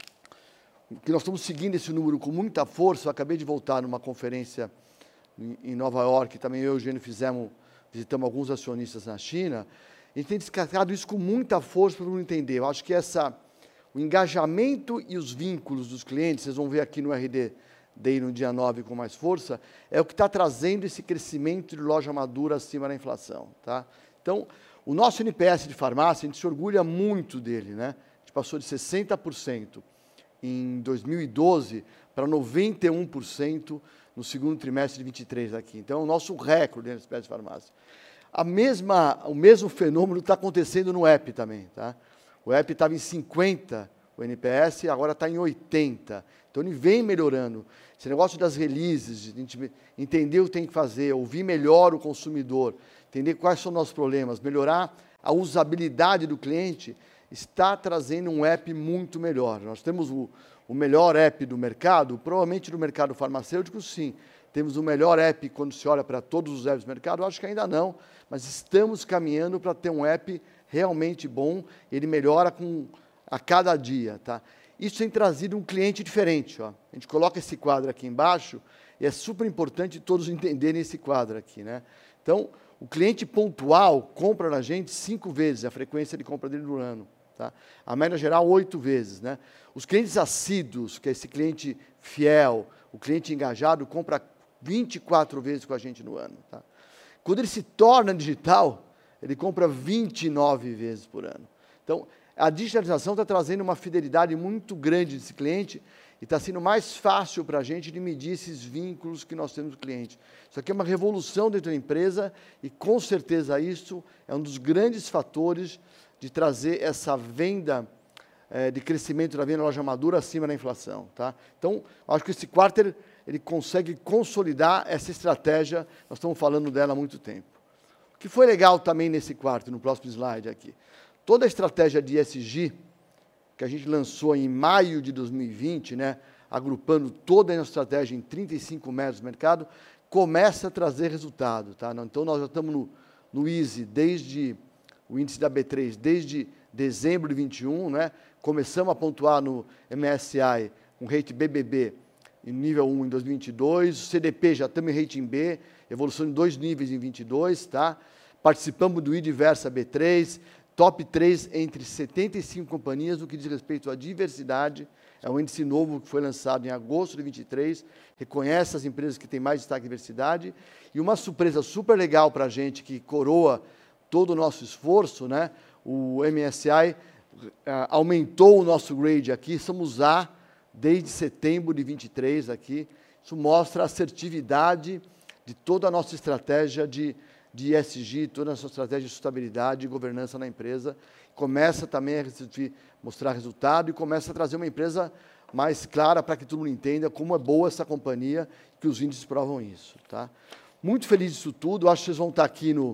que nós estamos seguindo esse número com muita força. Eu acabei de voltar numa conferência em Nova York, também eu e o Eugênio fizemos, visitamos alguns acionistas na China. A gente tem destacado isso com muita força para o mundo entender. Eu acho que essa, o engajamento e os vínculos dos clientes, vocês vão ver aqui no R D Day no dia nove com mais força, é o que está trazendo esse crescimento de loja madura acima da inflação. Tá? Então, o nosso N P S de farmácia, a gente se orgulha muito dele, né? A gente passou de sessenta por cento em dois mil e doze para noventa e um por cento no segundo trimestre de vinte e três aqui. Então, é o nosso recorde de N P S de farmácia. A mesma, o mesmo fenômeno está acontecendo no app também. Tá? O app estava em cinquenta, o N P S, agora está em oitenta. Então, ele vem melhorando. Esse negócio das releases, de a gente entender o que tem que fazer, ouvir melhor o consumidor, entender quais são os nossos problemas, melhorar a usabilidade do cliente, está trazendo um app muito melhor. Nós temos o, o melhor app do mercado, provavelmente no mercado farmacêutico, sim. Temos o melhor app quando se olha para todos os apps do mercado? Eu acho que ainda não, mas estamos caminhando para ter um app realmente bom, ele melhora com, a cada dia. Tá? Isso tem trazido um cliente diferente. Ó. A gente coloca esse quadro aqui embaixo, e é super importante todos entenderem esse quadro aqui. Né? Então, o cliente pontual compra na gente cinco vezes a frequência de compra dele no ano. Tá? A média geral, oito vezes. Né? Os clientes assíduos, que é esse cliente fiel, o cliente engajado, compra vinte e quatro vezes com a gente no ano. Tá? Quando ele se torna digital, ele compra vinte e nove vezes por ano. Então, a digitalização está trazendo uma fidelidade muito grande desse cliente e está sendo mais fácil para a gente de medir esses vínculos que nós temos com o cliente. Isso aqui é uma revolução dentro da empresa e, com certeza, isso é um dos grandes fatores de trazer essa venda eh, de crescimento da venda loja madura acima da inflação. Tá? Então, acho que esse quarter ele consegue consolidar essa estratégia, nós estamos falando dela há muito tempo. O que foi legal também nesse quarto, no próximo slide aqui, toda a estratégia de E S G, que a gente lançou em maio de dois mil e vinte, né, agrupando toda a nossa estratégia em trinta e cinco metros do mercado, começa a trazer resultado. Tá? Então, nós já estamos no, no Easy, desde o índice da B três, desde dezembro de vinte e um, né, começamos a pontuar no M S I, com rate B B B, em nível um em dois mil e vinte e dois, o C D P já estamos em rating B, evolução em dois níveis em vinte e dois, tá? Participamos do I Diversa B três, top três entre setenta e cinco companhias no que diz respeito à diversidade, é um índice novo que foi lançado em agosto de vinte e três, reconhece as empresas que têm mais destaque em diversidade, e uma surpresa super legal para a gente, que coroa todo o nosso esforço, né? O M S I uh, aumentou o nosso grade aqui, somos A, desde setembro de vinte e três aqui. Isso mostra a assertividade de toda a nossa estratégia de, de E S G, toda a nossa estratégia de sustentabilidade e governança na empresa. Começa também a mostrar resultado e começa a trazer uma empresa mais clara para que todo mundo entenda como é boa essa companhia, que os índices provam isso. Tá? Muito feliz disso tudo. Acho que vocês vão estar aqui no,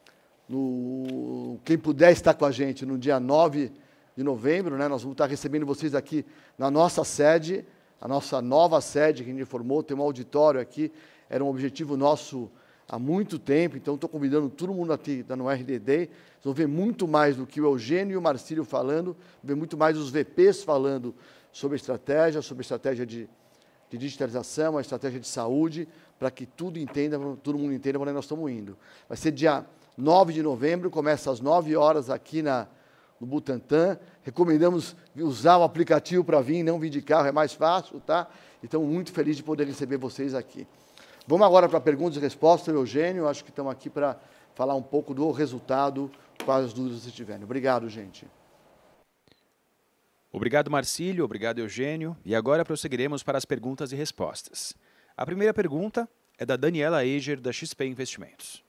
no... Quem puder estar com a gente no dia nove de novembro, né, nós vamos estar recebendo vocês aqui na nossa sede, a nossa nova sede que a gente formou, tem um auditório aqui, era um objetivo nosso há muito tempo, então estou convidando todo mundo aqui no R D Day, vocês vão ver muito mais do que o Eugênio e o Marcílio falando, ver muito mais os V Ps falando sobre estratégia, sobre estratégia de, de digitalização, a estratégia de saúde, para que tudo entenda, todo mundo entenda para onde nós estamos indo. Vai ser dia nove de novembro, começa às nove horas aqui na no Butantã, recomendamos usar o aplicativo para vir, não vir de carro, é mais fácil, tá? Então, muito feliz de poder receber vocês aqui. Vamos agora para perguntas e respostas, Eugênio, acho que estamos aqui para falar um pouco do resultado, quais as dúvidas vocês tiverem. Obrigado, gente. Obrigado, Marcílio, obrigado, Eugênio, e agora prosseguiremos para as perguntas e respostas. A primeira pergunta é da Daniela Eiger, da X P Investimentos.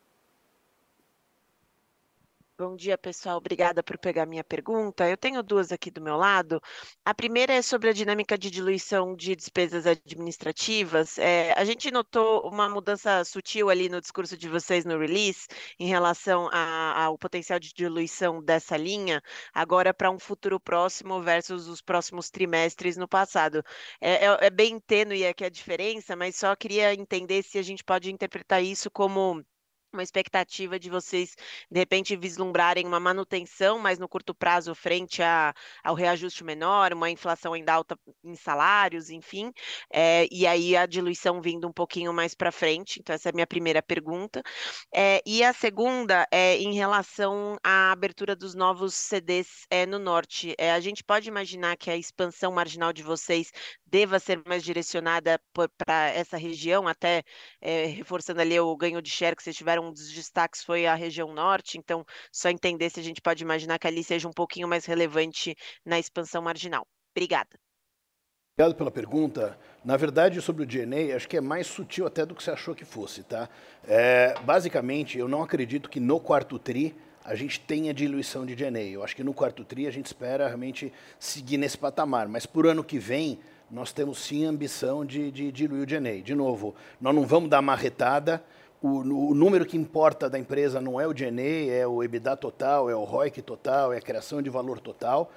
Bom dia, pessoal. Obrigada por pegar minha pergunta. Eu tenho duas aqui do meu lado. A primeira é sobre a dinâmica de diluição de despesas administrativas. É, a gente notou uma mudança sutil ali no discurso de vocês no release em relação a- ao potencial de diluição dessa linha, agora para um futuro próximo versus os próximos trimestres no passado. É, é- é bem tênue aqui a diferença, mas só queria entender se a gente pode interpretar isso como uma expectativa de vocês, de repente, vislumbrarem uma manutenção, mas no curto prazo, frente a, ao reajuste menor, uma inflação ainda alta em salários, enfim, é, e aí a diluição vindo um pouquinho mais para frente. Então, essa é a minha primeira pergunta. É, e a segunda é em relação à abertura dos novos C Ds é, no Norte. É, a gente pode imaginar que a expansão marginal de vocês deva ser mais direcionada para essa região, até é, reforçando ali o ganho de share que vocês tiveram, um dos destaques foi a região norte, então só entender se a gente pode imaginar que ali seja um pouquinho mais relevante na expansão marginal. Obrigada. Obrigado pela pergunta. Na verdade, sobre o G N A, acho que é mais sutil até do que você achou que fosse, tá? É, basicamente, eu não acredito que no quarto tri a gente tenha diluição de G N A. Eu acho que no quarto tri a gente espera realmente seguir nesse patamar, mas por ano que vem nós temos sim a ambição de, de diluir o G N A. De novo, nós não vamos dar marretada. O, o número que importa da empresa não é o G N A, é o EBITDA total, é o R O I C total, é a criação de valor total.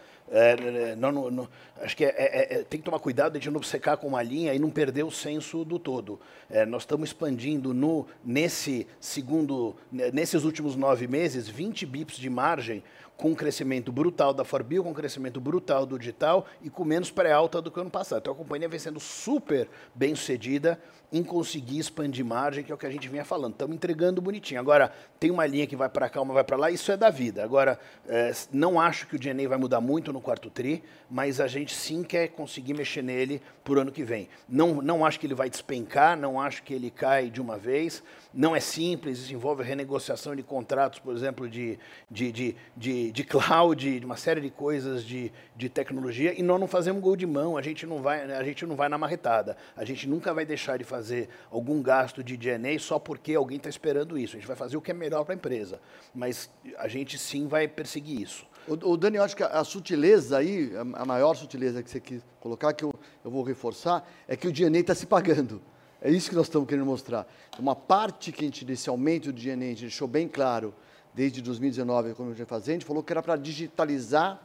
É, não, não, não, acho que é, é, é, tem que tomar cuidado de não obcecar com uma linha e não perder o senso do todo. É, nós estamos expandindo no, nesse segundo, nesses últimos nove meses, vinte bips de margem, com um crescimento brutal da Forbio, com um crescimento brutal do digital e com menos pré-alta do que o ano passado. Então a companhia vem sendo super bem sucedida em conseguir expandir margem, que é o que a gente vinha falando. Estamos entregando bonitinho. Agora, tem uma linha que vai para cá, uma vai para lá, isso é da vida. Agora, é, não acho que o G N A vai mudar muito no quarto tri, mas a gente sim quer conseguir mexer nele por ano que vem. Não, não acho que ele vai despencar, não acho que ele cai de uma vez. Não é simples, isso envolve renegociação de contratos, por exemplo, de, de, de, de, de cloud, de uma série de coisas de, de tecnologia, e nós não fazemos gol de mão, a gente não vai, a gente não vai na marretada. A gente nunca vai deixar de fazer algum gasto de G N A só porque alguém está esperando isso. A gente vai fazer o que é melhor para a empresa, mas a gente sim vai perseguir isso. O, o Dani, eu acho que a, a sutileza aí, a, a maior sutileza que você quis colocar, que eu, eu vou reforçar, é que o G N A está se pagando. É isso que nós estamos querendo mostrar. Uma parte que a gente, desse aumento do G N A, a gente deixou bem claro, desde dois mil e dezenove, como a gente vai fazer, a gente falou que era para digitalizar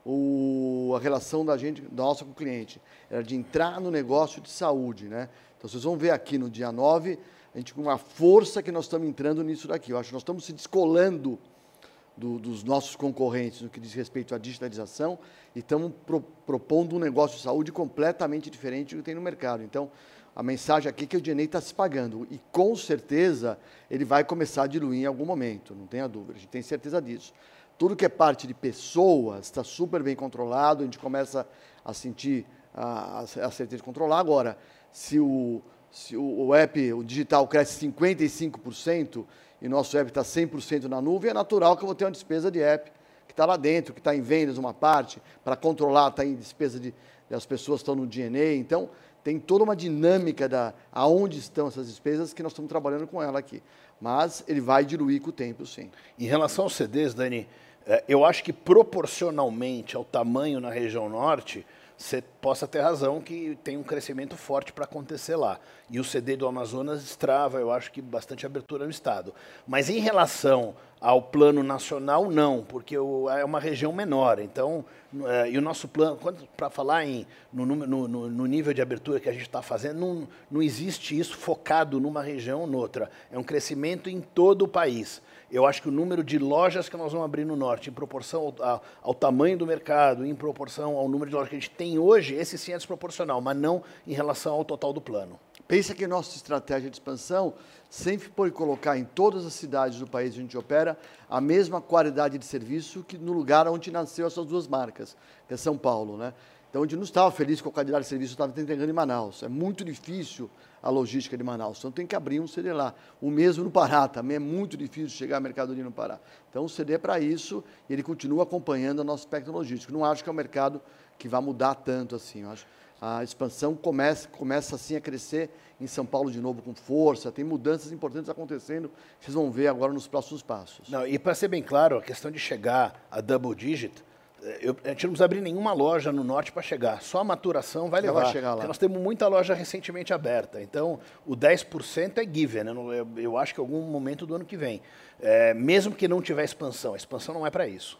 o, a relação da gente, da nossa com o cliente. Era de entrar no negócio de saúde, né? Então, vocês vão ver aqui no dia nove, a gente com uma força que nós estamos entrando nisso daqui. Eu acho que nós estamos se descolando do, dos nossos concorrentes no que diz respeito à digitalização e estamos pro, propondo um negócio de saúde completamente diferente do que tem no mercado. Então, a mensagem aqui é que o G N A está se pagando e, com certeza, ele vai começar a diluir em algum momento, não tenha dúvida, a gente tem certeza disso. Tudo que é parte de pessoas está super bem controlado, a gente começa a sentir a, a certeza de controlar. Agora, se o, se o, o app, o digital, cresce cinquenta e cinco por cento e nosso app está cem por cento na nuvem, é natural que eu vou ter uma despesa de app que está lá dentro, que está em vendas uma parte, para controlar, está em despesa de, as pessoas estão no G N A, então tem toda uma dinâmica da aonde estão essas despesas que nós estamos trabalhando com ela aqui. Mas ele vai diluir com o tempo, sim. Em relação aos C Ds, Dani, eu acho que proporcionalmente ao tamanho na região norte, você possa ter razão que tem um crescimento forte para acontecer lá. E o C D do Amazonas destrava, eu acho que bastante abertura no estado. Mas em relação ao plano nacional, não, porque o, é uma região menor. Então, é, e o nosso plano, para falar em, no, no, no, no nível de abertura que a gente está fazendo, não, não existe isso focado numa região ou noutra. É um crescimento em todo o país. Eu acho que o número de lojas que nós vamos abrir no norte, em proporção ao, ao, ao tamanho do mercado, em proporção ao número de lojas que a gente tem hoje, esse sim é desproporcional, mas não em relação ao total do plano. Pensa que nossa estratégia de expansão sempre foi colocar em todas as cidades do país onde a gente opera a mesma qualidade de serviço que no lugar onde nasceu essas duas marcas, que é São Paulo, né? Então, a gente não estava feliz com a qualidade de serviço que estava entregando em Manaus. É muito difícil a logística de Manaus. Então, tem que abrir um C D lá. O mesmo no Pará. Também é muito difícil chegar à mercadoria no Pará. Então, o C D é para isso e ele continua acompanhando o nosso aspecto logístico. Não acho que é um mercado que vai mudar tanto assim. Eu acho a expansão começa, começa assim a crescer em São Paulo de novo com força. Tem mudanças importantes acontecendo. Vocês vão ver agora nos próximos passos. Não, e para ser bem claro, a questão de chegar a double digit, Eu, a gente não precisa abrir nenhuma loja no norte para chegar, só a maturação vai levar. Vai chegar lá. Porque nós temos muita loja recentemente aberta, então o dez por cento é given, eu, eu, eu acho que em algum momento do ano que vem. É, mesmo que não tiver expansão, a expansão não é para isso.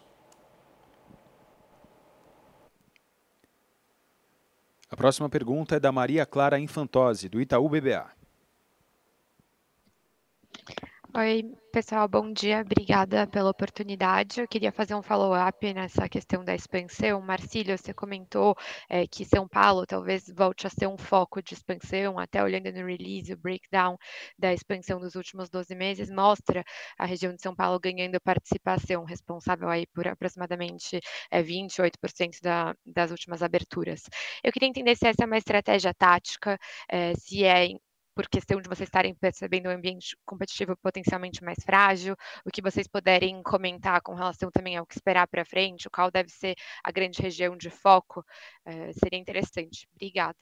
A próxima pergunta é da Maria Clara Infantozzi, do Itaú B B A. Oi, pessoal, bom dia. Obrigada pela oportunidade. Eu queria fazer um follow-up nessa questão da expansão. Marcílio, você comentou é, que São Paulo talvez volte a ser um foco de expansão, até olhando no release, o breakdown da expansão dos últimos doze meses mostra a região de São Paulo ganhando participação, responsável aí por aproximadamente é, vinte e oito por cento da, das últimas aberturas. Eu queria entender se essa é uma estratégia tática, é, se é por questão de vocês estarem percebendo um ambiente competitivo potencialmente mais frágil, o que vocês puderem comentar com relação também ao que esperar para frente, qual deve ser a grande região de foco, eh, seria interessante. Obrigada.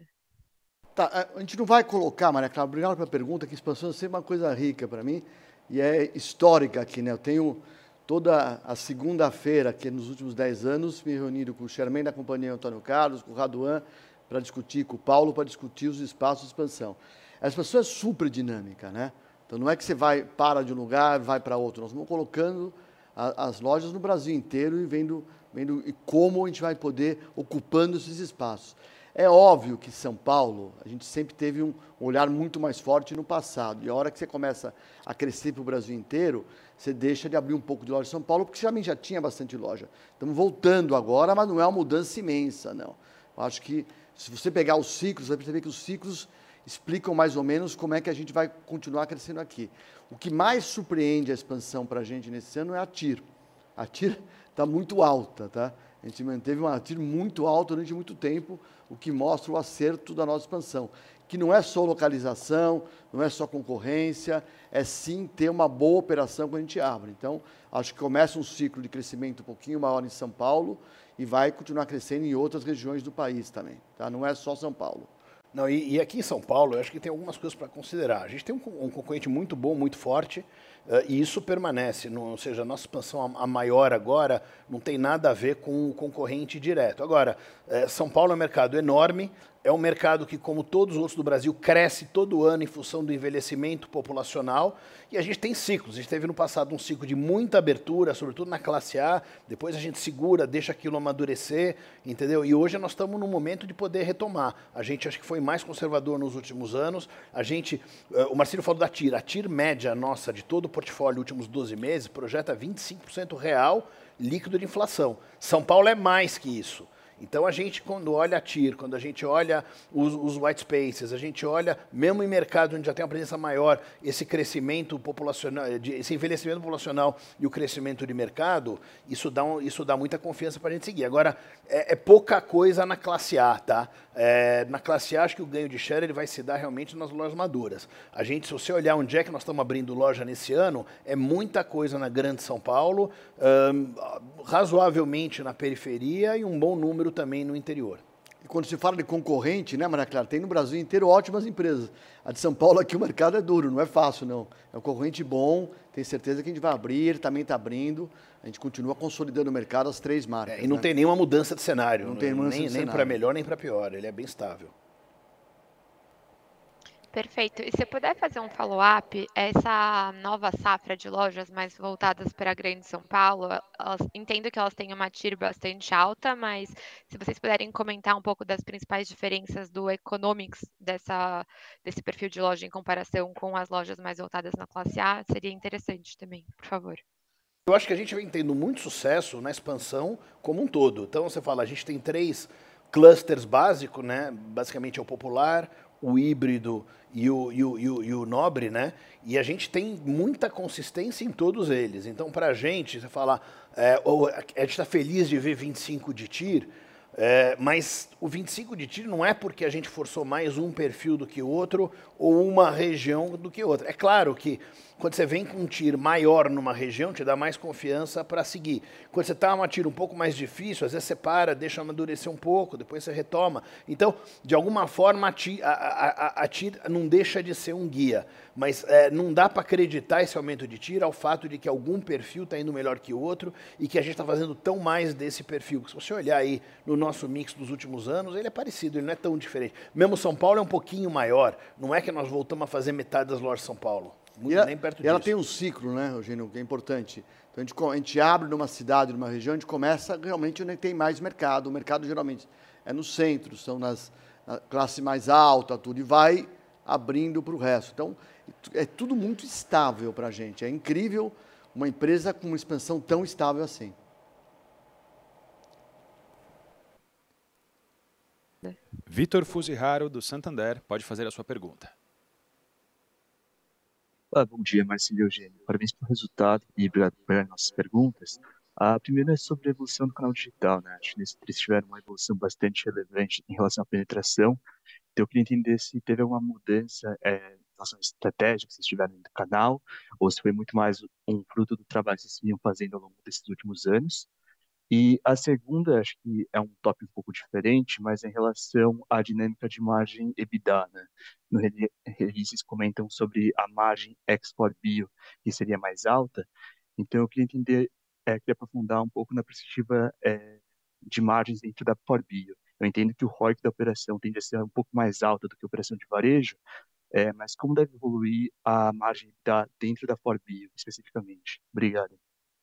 Tá, a gente não vai colocar, Maria Clara, obrigado pela pergunta, que expansão é sempre uma coisa rica para mim, e é histórica aqui, né? Eu tenho toda a segunda-feira, que nos últimos dez anos, me reunido com o chairman da companhia, Antônio Carlos, com o Raduan, para discutir, com o Paulo, para discutir os espaços de expansão. A expansão é super dinâmica, né? Então, não é que você vai, para de um lugar, vai para outro. Nós vamos colocando a, as lojas no Brasil inteiro e vendo, vendo e como a gente vai poder ocupando esses espaços. É óbvio que São Paulo, a gente sempre teve um olhar muito mais forte no passado. E a hora que você começa a crescer para o Brasil inteiro, você deixa de abrir um pouco de loja em São Paulo, porque realmente já tinha bastante loja. Estamos voltando agora, mas não é uma mudança imensa, não. Eu acho que, se você pegar os ciclos, você vai perceber que os ciclos explicam mais ou menos como é que a gente vai continuar crescendo aqui. O que mais surpreende a expansão para a gente nesse ano é a T I R. A T I R está muito alta, tá? A gente manteve uma T I R muito alta durante muito tempo, o que mostra o acerto da nossa expansão, que não é só localização, não é só concorrência, é sim ter uma boa operação quando a gente abre. Então, acho que começa um ciclo de crescimento um pouquinho maior em São Paulo e vai continuar crescendo em outras regiões do país também, tá? Não é só São Paulo. Não, e, e aqui em São Paulo, eu acho que tem algumas coisas para considerar. A gente tem um, um concorrente muito bom, muito forte, uh, e isso permanece. Não, ou seja, a nossa expansão a, a maior agora não tem nada a ver com o concorrente direto. Agora, uh, São Paulo é um mercado enorme, é um mercado que, como todos os outros do Brasil, cresce todo ano em função do envelhecimento populacional, e a gente tem ciclos. A gente teve no passado um ciclo de muita abertura, sobretudo na classe A, depois a gente segura, deixa aquilo amadurecer, entendeu? E hoje nós estamos num momento de poder retomar. A gente acho que foi mais conservador nos últimos anos. A gente, o Marcílio falou da T I R. A T I R média nossa de todo o portfólio nos últimos doze meses projeta vinte e cinco por cento real líquido de inflação. São Paulo é mais que isso. Então, a gente, quando olha a T I R, quando a gente olha os, os white spaces, a gente olha, mesmo em mercado onde já tem uma presença maior, esse crescimento populacional, esse envelhecimento populacional e o crescimento de mercado, isso dá, um, isso dá muita confiança para a gente seguir. Agora, é, é pouca coisa na classe A, tá? É, na classe A, acho que o ganho de share ele vai se dar realmente nas lojas maduras. A gente, se você olhar onde é que nós estamos abrindo loja nesse ano, é muita coisa na Grande São Paulo, hum, razoavelmente na periferia e um bom número também no interior. E quando se fala de concorrente, né, Maria Clara, tem no Brasil inteiro ótimas empresas. A de São Paulo aqui o mercado é duro, não é fácil, não. É um concorrente bom, tenho certeza que a gente vai abrir, ele também está abrindo. A gente continua consolidando o mercado, as três marcas. É, e não né? tem nenhuma mudança de cenário. Não tem mudança nem, de nem cenário. para melhor, nem para pior. Ele é bem estável. Perfeito. E se puder fazer um follow-up, essa nova safra de lojas mais voltadas para a Grande São Paulo, elas, entendo que elas têm uma T I R bastante alta, mas se vocês puderem comentar um pouco das principais diferenças do economics dessa, desse perfil de loja em comparação com as lojas mais voltadas na classe A, seria interessante também, por favor. Eu acho que a gente vem tendo muito sucesso na expansão como um todo. Então, você fala, a gente tem três clusters básicos, né? Basicamente é o popular, o híbrido e o, e, o, e, o, e o nobre, né? E a gente tem muita consistência em todos eles. Então, para a gente, você fala, é, a gente está feliz de ver vinte e cinco de T I R, é, mas o vinte e cinco de T I R não é porque a gente forçou mais um perfil do que o outro ou uma região do que outra. É claro que quando você vem com um T I R maior numa região, te dá mais confiança para seguir. Quando você está numa T I R um pouco mais difícil, às vezes você para, deixa amadurecer um pouco, depois você retoma. Então, de alguma forma, a T I R, a, a, a T I R não deixa de ser um guia. Mas é, não dá para acreditar esse aumento de T I R ao fato de que algum perfil está indo melhor que o outro e que a gente está fazendo tão mais desse perfil. Se você olhar aí no nosso mix dos últimos anos, ele é parecido, ele não é tão diferente. Mesmo São Paulo é um pouquinho maior. Não é que nós voltamos a fazer metade das lojas de São Paulo. Muito, e ela, nem perto e ela disso. tem um ciclo, né, Eugênio, que é importante. Então, a gente, a gente abre numa cidade, numa região, a gente começa realmente onde tem mais mercado. O mercado, geralmente, é no centro, são nas, na classe mais alta, tudo. E vai abrindo para o resto. Então, é tudo muito estável para a gente. É incrível uma empresa com uma expansão tão estável assim. Vitor Fuziharo, do Santander, pode fazer a sua pergunta. Ah, bom dia, Marcílio e Eugênio. Parabéns pelo resultado e obrigado por pegar nossas perguntas. A primeira é sobre a evolução do canal digital, né? Acho que nesse trimestre tiveram uma evolução bastante relevante em relação à penetração. Então, eu queria entender se teve alguma mudança é, em relação à estratégia que vocês tiveram no canal, ou se foi muito mais um fruto do trabalho que vocês vinham fazendo ao longo desses últimos anos. E a segunda, acho que é um tópico um pouco diferente, mas é em relação à dinâmica de margem EBITDA, né? No rele- release, vocês comentam sobre a margem ex-Port Bio, que seria mais alta. Então, eu queria entender, é, queria aprofundar um pouco na perspectiva é, de margens dentro da Port Bio. Eu entendo que o R O I C da operação tende a ser um pouco mais alta do que a operação de varejo, é, mas como deve evoluir a margem EBITDA dentro da Port Bio, especificamente? Obrigado.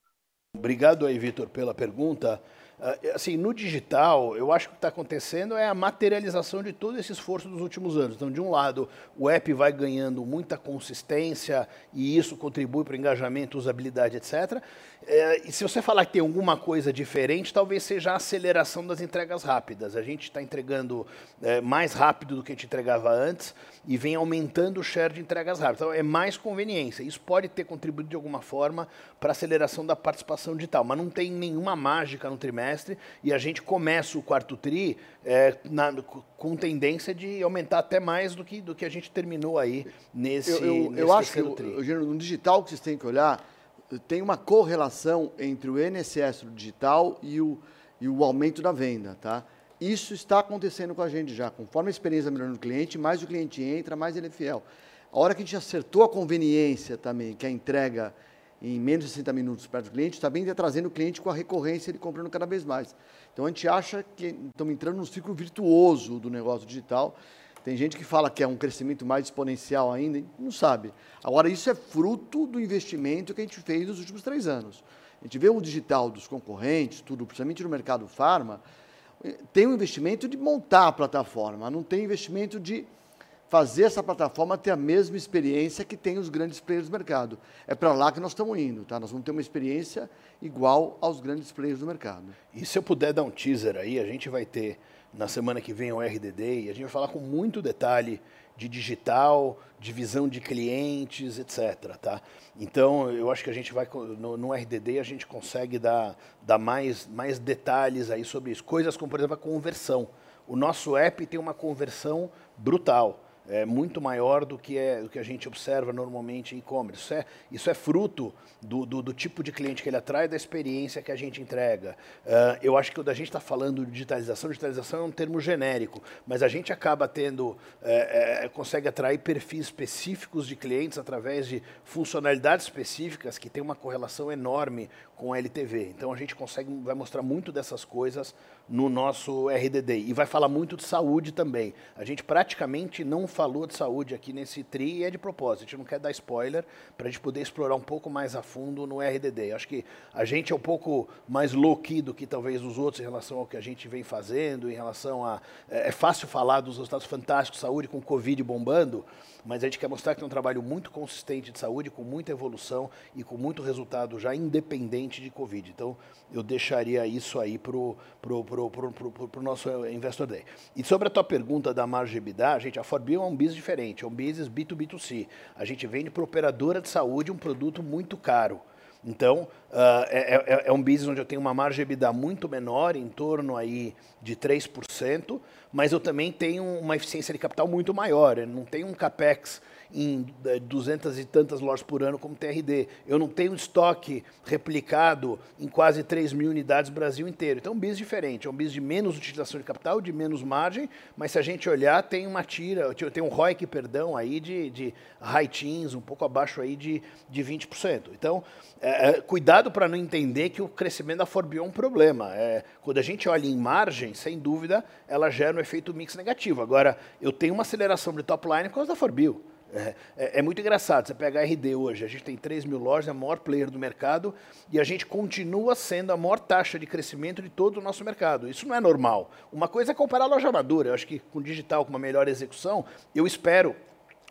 Obrigado aí, Vitor, pela pergunta. Uh, assim, no digital, eu acho que o que está acontecendo é a materialização de todo esse esforço dos últimos anos. Então, de um lado, o app vai ganhando muita consistência e isso contribui para o engajamento, usabilidade, etcétera. É, e se você falar que tem alguma coisa diferente, talvez seja a aceleração das entregas rápidas. A gente está entregando é, mais rápido do que a gente entregava antes e vem aumentando o share de entregas rápidas. Então, é mais conveniência. Isso pode ter contribuído de alguma forma para a aceleração da participação digital, mas não tem nenhuma mágica no trimestre e a gente começa o quarto tri é, na, com tendência de aumentar até mais do que, do que a gente terminou aí nesse, eu, eu, nesse eu acho que tri. Eugênio, no digital que vocês têm que olhar, tem uma correlação entre o N S S do digital e o, e o aumento da venda, tá? Isso está acontecendo com a gente já. Conforme a experiência melhorando do cliente, mais o cliente entra, mais ele é fiel. A hora que a gente acertou a conveniência também, que é a entrega em menos de sessenta minutos perto do cliente, também está trazendo o cliente com a recorrência, ele comprando cada vez mais. Então, a gente acha que estamos entrando num ciclo virtuoso do negócio digital. Tem gente que fala que é um crescimento mais exponencial ainda, e não sabe. Agora, isso é fruto do investimento que a gente fez nos últimos três anos. A gente vê o digital dos concorrentes, tudo, principalmente no mercado farma, tem um investimento de montar a plataforma, não tem investimento de fazer essa plataforma ter a mesma experiência que tem os grandes players do mercado. É para lá que nós estamos indo, tá? Nós vamos ter uma experiência igual aos grandes players do mercado. E se eu puder dar um teaser aí, a gente vai ter na semana que vem o R D D e a gente vai falar com muito detalhe de digital, de visão de clientes, etcétera. Tá? Então, eu acho que a gente vai, no, no R D D, a gente consegue dar, dar mais, mais detalhes aí sobre isso. Coisas como, por exemplo, a conversão. O nosso app tem uma conversão brutal. É muito maior do que, é, do que a gente observa normalmente em e-commerce. Isso é, isso é fruto do, do, do tipo de cliente que ele atrai, da experiência que a gente entrega. Uh, eu acho que quando a gente está falando de digitalização, digitalização é um termo genérico, mas a gente acaba tendo, é, é, consegue atrair perfis específicos de clientes através de funcionalidades específicas que tem uma correlação enorme com a L T V. Então a gente consegue, vai mostrar muito dessas coisas no nosso R D D. E vai falar muito de saúde também. A gente praticamente não falou de saúde aqui nesse tri e é de propósito. A gente não quer dar spoiler para a gente poder explorar um pouco mais a fundo no R D D. Acho que a gente é um pouco mais low-key do que talvez os outros em relação ao que a gente vem fazendo, em relação a... É fácil falar dos resultados fantásticos de saúde com o Covid bombando, mas a gente quer mostrar que tem um trabalho muito consistente de saúde, com muita evolução e com muito resultado já independente de Covid. Então, eu deixaria isso aí para o pro, pro, pro, pro, pro, pro nosso Investor Day. E sobre a tua pergunta da margem EBITDA, gente, a Forbio é um business diferente, é um business B dois B dois C. A gente vende para operadora de saúde um produto muito caro. Então, uh, é, é, é um business onde eu tenho uma margem EBITDA muito menor, em torno aí de três por cento, mas eu também tenho uma eficiência de capital muito maior. Eu não tenho um capex em duzentas e tantas lojas por ano como T R D. Eu não tenho estoque replicado em quase três mil unidades no Brasil inteiro. Então, é um business diferente. É um business de menos utilização de capital, de menos margem, mas se a gente olhar, tem uma tira, tem um R O I C, perdão, aí de, de high teens, um pouco abaixo aí de, de vinte por cento. Então, é, cuidado para não entender que o crescimento da Forbio é um problema. É, quando a gente olha em margem, sem dúvida, ela gera um efeito mix negativo. Agora, eu tenho uma aceleração de top line por causa da Forbio. É, é, é muito engraçado, você pega a R D hoje, a gente tem três mil lojas, é a maior player do mercado e a gente continua sendo a maior taxa de crescimento de todo o nosso mercado. Isso não é normal. Uma coisa é comparar a loja madura, eu acho que com digital, com uma melhor execução, eu espero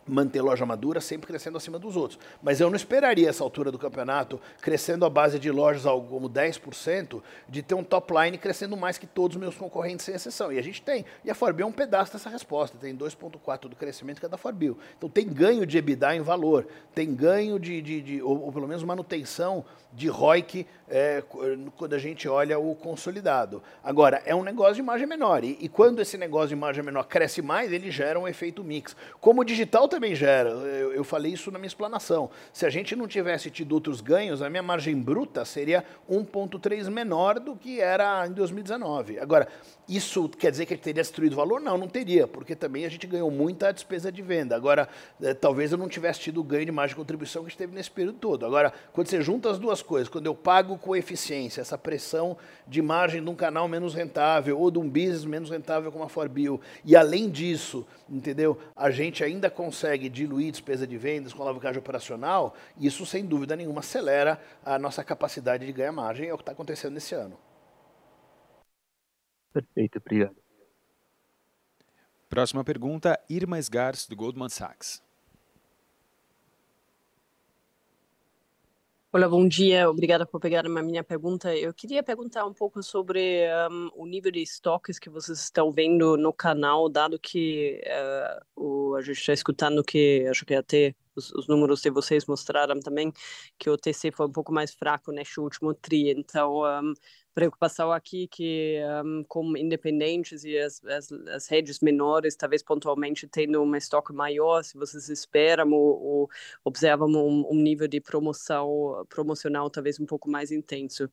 manter loja madura sempre crescendo acima dos outros. Mas eu não esperaria essa altura do campeonato, crescendo a base de lojas algo como dez por cento, de ter um top line crescendo mais que todos os meus concorrentes, sem exceção. E a gente tem. E a Forbil é um pedaço dessa resposta. Tem dois vírgula quatro do crescimento que é da Forbil. Então tem ganho de EBITDA em valor, tem ganho de, de, de ou, ou pelo menos manutenção de R O I C é, quando a gente olha o consolidado. Agora, é um negócio de margem menor. E, e quando esse negócio de margem menor cresce mais, ele gera um efeito mix. Como o digital também gera, eu, eu falei isso na minha explanação. Se a gente não tivesse tido outros ganhos, a minha margem bruta seria um vírgula três menor do que era em dois mil e dezenove. Agora, isso quer dizer que a gente teria destruído valor? Não, não teria, porque também a gente ganhou muita despesa de venda. Agora, eh, talvez eu não tivesse tido o ganho de margem de contribuição que a gente teve nesse período todo. Agora, quando você junta as duas coisas, quando eu pago com eficiência essa pressão de margem de um canal menos rentável ou de um business menos rentável como a Forbil, e além disso, entendeu? A gente ainda consegue diluir despesa de vendas com alavancagem operacional, isso sem dúvida nenhuma acelera a nossa capacidade de ganhar margem, é o que está acontecendo nesse ano. Perfeito, obrigado. Próxima pergunta, Irma Sgars, do Goldman Sachs. Olá, bom dia. Obrigada por pegar a minha pergunta. Eu queria perguntar um pouco sobre um, o nível de estoques que vocês estão vendo no canal, dado que uh, o, a gente está escutando que, acho que até os, os números de vocês mostraram também, que o T C foi um pouco mais fraco neste último tri. Então, um, preocupação aqui que, um, como independentes e as, as, as redes menores, talvez pontualmente tendo um estoque maior, se vocês esperam ou, ou observam um, um nível de promoção promocional talvez um pouco mais intenso.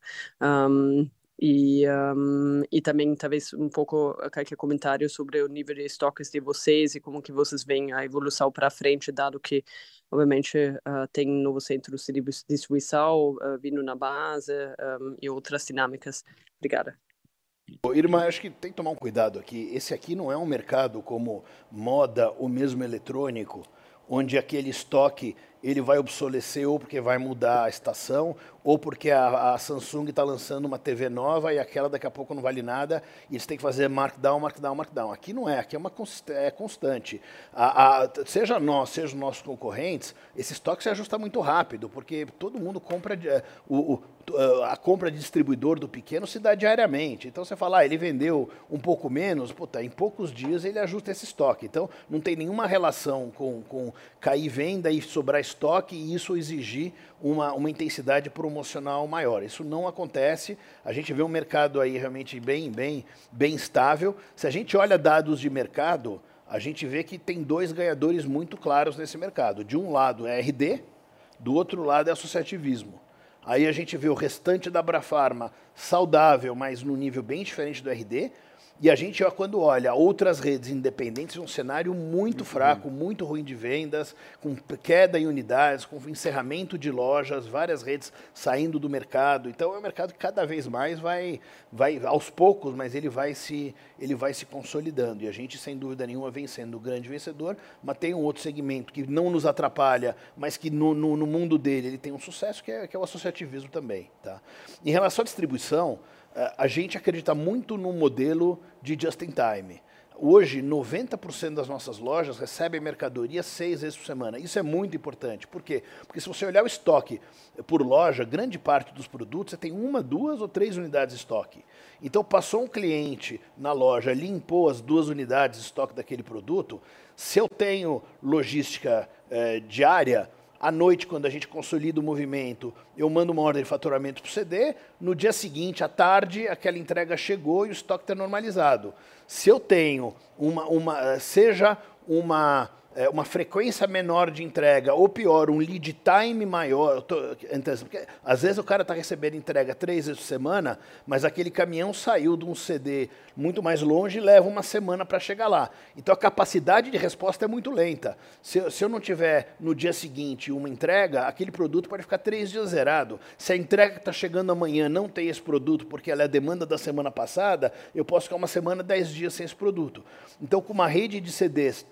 Um, e, um, e também talvez um pouco qualquer comentário sobre o nível de estoques de vocês e como que vocês veem a evolução para frente, dado que obviamente uh, tem novos centros de distribuição uh, vindo na base um, e outras dinâmicas. Obrigada. Irmã, acho que tem que tomar um cuidado aqui. Esse aqui não é um mercado como moda ou mesmo eletrônico, onde aquele estoque ele vai obsolecer ou porque vai mudar a estação, ou porque a, a Samsung está lançando uma T V nova e aquela daqui a pouco não vale nada, e eles têm que fazer markdown, markdown, markdown. Aqui não é, aqui é uma const é constante. A, a, seja nós, seja os nossos concorrentes, esse estoque se ajusta muito rápido, porque todo mundo compra, de, o, o, a compra de distribuidor do pequeno se dá diariamente. Então você fala, ah, ele vendeu um pouco menos, puta, em poucos dias ele ajusta esse estoque. Então não tem nenhuma relação com, com cair venda e sobrar estoque e isso exigir uma, uma intensidade promocional maior. Isso não acontece. A gente vê um mercado aí realmente bem, bem, bem estável. Se a gente olha dados de mercado, a gente vê que tem dois ganhadores muito claros nesse mercado. De um lado é R D, do outro lado é associativismo. Aí a gente vê o restante da Abrafarma saudável, mas num nível bem diferente do R D. E a gente, ó, quando olha outras redes independentes, é um cenário muito fraco, muito ruim de vendas, com queda em unidades, com encerramento de lojas, várias redes saindo do mercado. Então é um mercado que cada vez mais vai, vai aos poucos, mas ele vai, se, ele vai se consolidando. E a gente, sem dúvida nenhuma, vem sendo o grande vencedor, mas tem um outro segmento que não nos atrapalha, mas que no, no, no mundo dele ele tem um sucesso, que é, que é o associativismo também. Tá? Em relação à distribuição, a gente acredita muito no modelo de just-in-time. Hoje, noventa por cento das nossas lojas recebem mercadoria seis vezes por semana. Isso é muito importante. Por quê? Porque se você olhar o estoque por loja, grande parte dos produtos, você tem uma, duas ou três unidades de estoque. Então, passou um cliente na loja, limpou as duas unidades de estoque daquele produto, se eu tenho logística eh, diária, à noite, quando a gente consolida o movimento, eu mando uma ordem de faturamento para o C D, no dia seguinte, à tarde, aquela entrega chegou e o estoque está normalizado. Se eu tenho, uma, uma, seja uma, uma frequência menor de entrega, ou pior, um lead time maior, tô, porque, às vezes o cara está recebendo entrega três vezes por semana, mas aquele caminhão saiu de um C D muito mais longe e leva uma semana para chegar lá. Então a capacidade de resposta é muito lenta. Se eu, se eu não tiver no dia seguinte uma entrega, aquele produto pode ficar três dias zerado. Se a entrega que está chegando amanhã não tem esse produto porque ela é a demanda da semana passada, eu posso ficar uma semana, dez dias sem esse produto. Então com uma rede de C Ds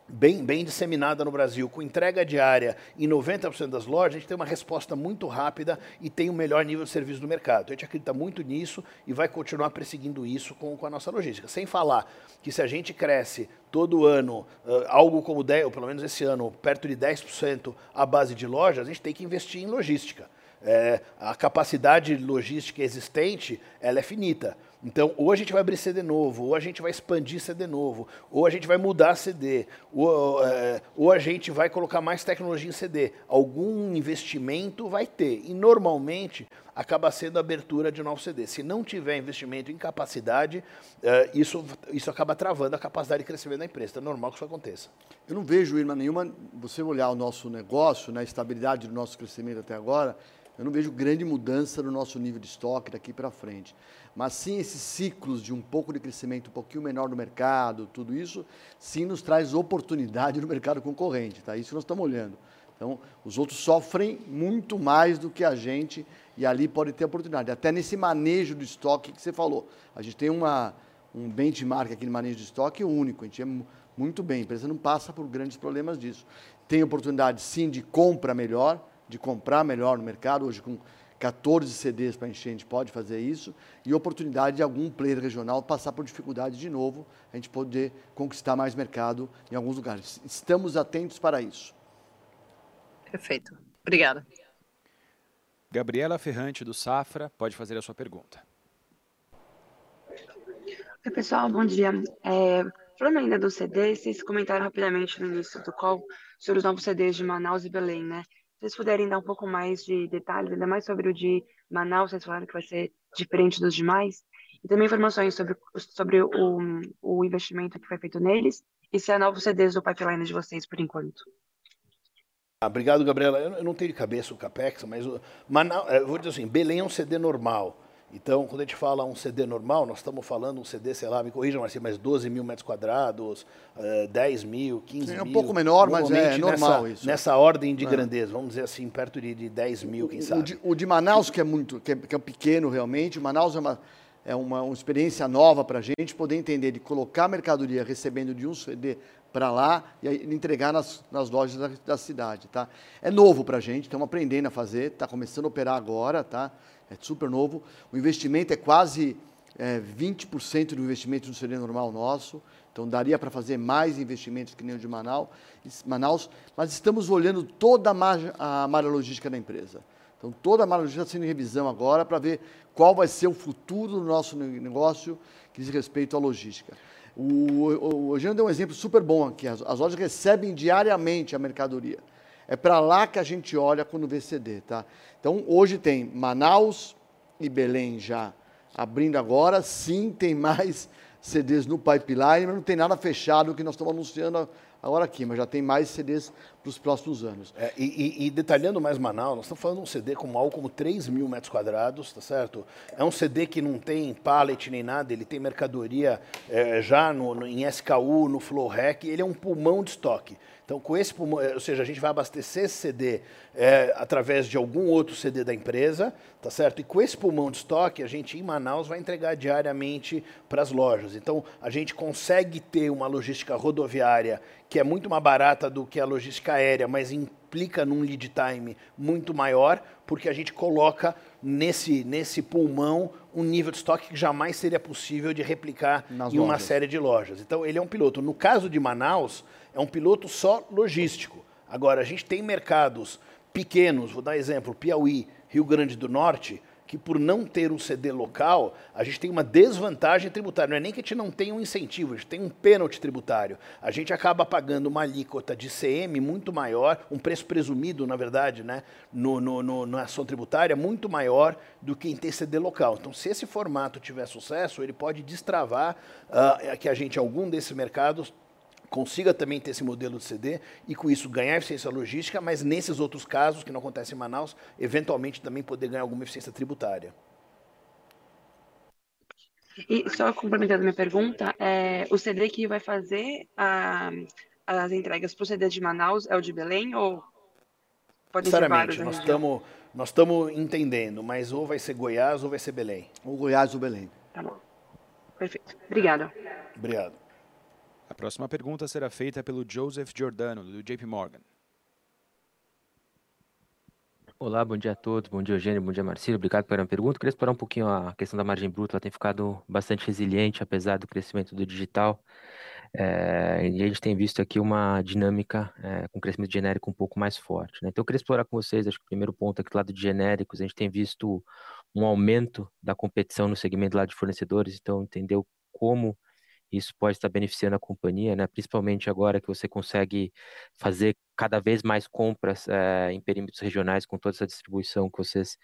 bem, bem disseminada no Brasil, com entrega diária em noventa por cento das lojas, a gente tem uma resposta muito rápida e tem o melhor nível de serviço do mercado. Então, a gente acredita muito nisso e vai continuar perseguindo isso com, com a nossa logística. Sem falar que se a gente cresce todo ano, uh, algo como dez, ou pelo menos esse ano, perto de dez por cento a base de lojas, a gente tem que investir em logística. É, a capacidade logística existente, ela é finita. Então, ou a gente vai abrir C D novo, ou a gente vai expandir C D novo, ou a gente vai mudar C D, ou, é, ou a gente vai colocar mais tecnologia em C D. Algum investimento vai ter. E, normalmente, acaba sendo a abertura de novos C D. Se não tiver investimento em capacidade, é, isso, isso acaba travando a capacidade de crescimento da empresa. Então, é normal que isso aconteça. Eu não vejo, Irma, nenhuma... Você olhar o nosso negócio, né, a estabilidade do nosso crescimento até agora, eu não vejo grande mudança no nosso nível de estoque daqui para frente. Mas sim, esses ciclos de um pouco de crescimento um pouquinho menor no mercado, tudo isso, sim nos traz oportunidade no mercado concorrente, tá? Isso nós estamos olhando. Então, os outros sofrem muito mais do que a gente e ali pode ter oportunidade. Até nesse manejo do estoque que você falou. A gente tem uma, um benchmark aqui no manejo de estoque único, a gente é muito bem, a empresa não passa por grandes problemas disso. Tem oportunidade, sim, de compra melhor, de comprar melhor no mercado, hoje com quatorze C Ds para encher, a gente pode fazer isso, e oportunidade de algum player regional passar por dificuldade de novo, a gente poder conquistar mais mercado em alguns lugares. Estamos atentos para isso. Perfeito. Obrigada. Gabriela Ferrante, do Safra, pode fazer a sua pergunta. Oi, pessoal, bom dia. É, falando ainda do C D, vocês comentaram rapidamente no início do call sobre os novos C Ds de Manaus e Belém, né? Se vocês puderem dar um pouco mais de detalhes, ainda mais sobre o de Manaus, vocês falaram que vai ser diferente dos demais, e também informações sobre, sobre o, o investimento que foi feito neles, e se há novos C Ds do pipeline de vocês por enquanto. Ah, obrigado, Gabriela. Eu não tenho de cabeça o CAPEX, mas o Manaus, eu vou dizer assim, Belém é um C D normal. Então, quando a gente fala um C D normal, nós estamos falando um C D, sei lá, me corrija, Marcinho, mas doze mil metros quadrados, uh, dez mil, quinze mil. É um pouco menor, mas é normal nessa, isso. Nessa ordem de é. grandeza, vamos dizer assim, perto de, de dez mil, quem o, sabe. O de, o de Manaus, que é muito, que é, que é pequeno realmente, Manaus é uma, é uma, uma experiência nova para a gente poder entender de colocar a mercadoria recebendo de um C D para lá e aí entregar nas, nas lojas da, da cidade, tá? É novo para a gente, estamos aprendendo a fazer, está começando a operar agora, tá? É super novo. O investimento é quase é, vinte por cento do investimento no C D normal nosso. Então, daria para fazer mais investimentos que nem o de Manaus, Manaus mas estamos olhando toda a malha, a malha logística da empresa. Então, toda a malha logística está sendo em revisão agora para ver qual vai ser o futuro do nosso negócio que diz respeito à logística. O Eugênio deu um exemplo super bom aqui. As, as lojas recebem diariamente a mercadoria. É para lá que a gente olha quando vê C D, tá? Então, hoje tem Manaus e Belém já abrindo agora. Sim, tem mais C Ds no pipeline, mas não tem nada fechado que nós estamos anunciando agora aqui, mas já tem mais C Ds para os próximos anos. É, e, e, e detalhando mais Manaus, nós estamos falando de um C D com algo como três mil metros quadrados, tá certo? É um C D que não tem pallet nem nada, ele tem mercadoria é, já no, no, em S K U, no Flow Rack, ele é um pulmão de estoque. Então, com esse pulmão, ou seja, a gente vai abastecer esse C D é, através de algum outro C D da empresa, tá certo? E com esse pulmão de estoque, a gente em Manaus vai entregar diariamente para as lojas. Então, a gente consegue ter uma logística rodoviária que é muito mais barata do que a logística aérea, mas implica num lead time muito maior, porque a gente coloca nesse, nesse pulmão um nível de estoque que jamais seria possível de replicar Nas em lojas. Uma série de lojas. Então, ele é um piloto. No caso de Manaus, é um piloto só logístico. Agora, a gente tem mercados pequenos, vou dar exemplo, Piauí, Rio Grande do Norte, que por não ter um C D local, a gente tem uma desvantagem tributária. Não é nem que a gente não tenha um incentivo, a gente tem um pênalti tributário. A gente acaba pagando uma alíquota de C M muito maior, um preço presumido, na verdade, né, no, no, no, na ação tributária, muito maior do que em ter C D local. Então, se esse formato tiver sucesso, ele pode destravar uh, que a gente, em algum desses mercados, consiga também ter esse modelo de C D e, com isso, ganhar eficiência logística, mas nesses outros casos, que não acontece em Manaus, eventualmente também poder ganhar alguma eficiência tributária. E só complementando minha pergunta, é, o C D que vai fazer a, as entregas para o C D de Manaus é o de Belém ou pode ser vários? Nós estamos nós estamos entendendo, mas ou vai ser Goiás ou vai ser Belém. Ou Goiás ou Belém. Tá bom. Perfeito. Obrigada. Obrigado. A próxima pergunta será feita pelo Joseph Giordano, do J P Morgan. Olá, bom dia a todos. Bom dia, Eugênio. Bom dia, Marcílio. Obrigado pela pergunta. Queria explorar um pouquinho a questão da margem bruta. Ela tem ficado bastante resiliente, apesar do crescimento do digital. É, e a gente tem visto aqui uma dinâmica é, com crescimento genérico um pouco mais forte, né? Então, eu queria explorar com vocês, acho que o primeiro ponto aqui do lado de genéricos, a gente tem visto um aumento da competição no segmento lá de fornecedores, então entendeu como isso pode estar beneficiando a companhia, né? Principalmente agora que você consegue fazer cada vez mais compras é, em perímetros regionais com toda essa distribuição que vocês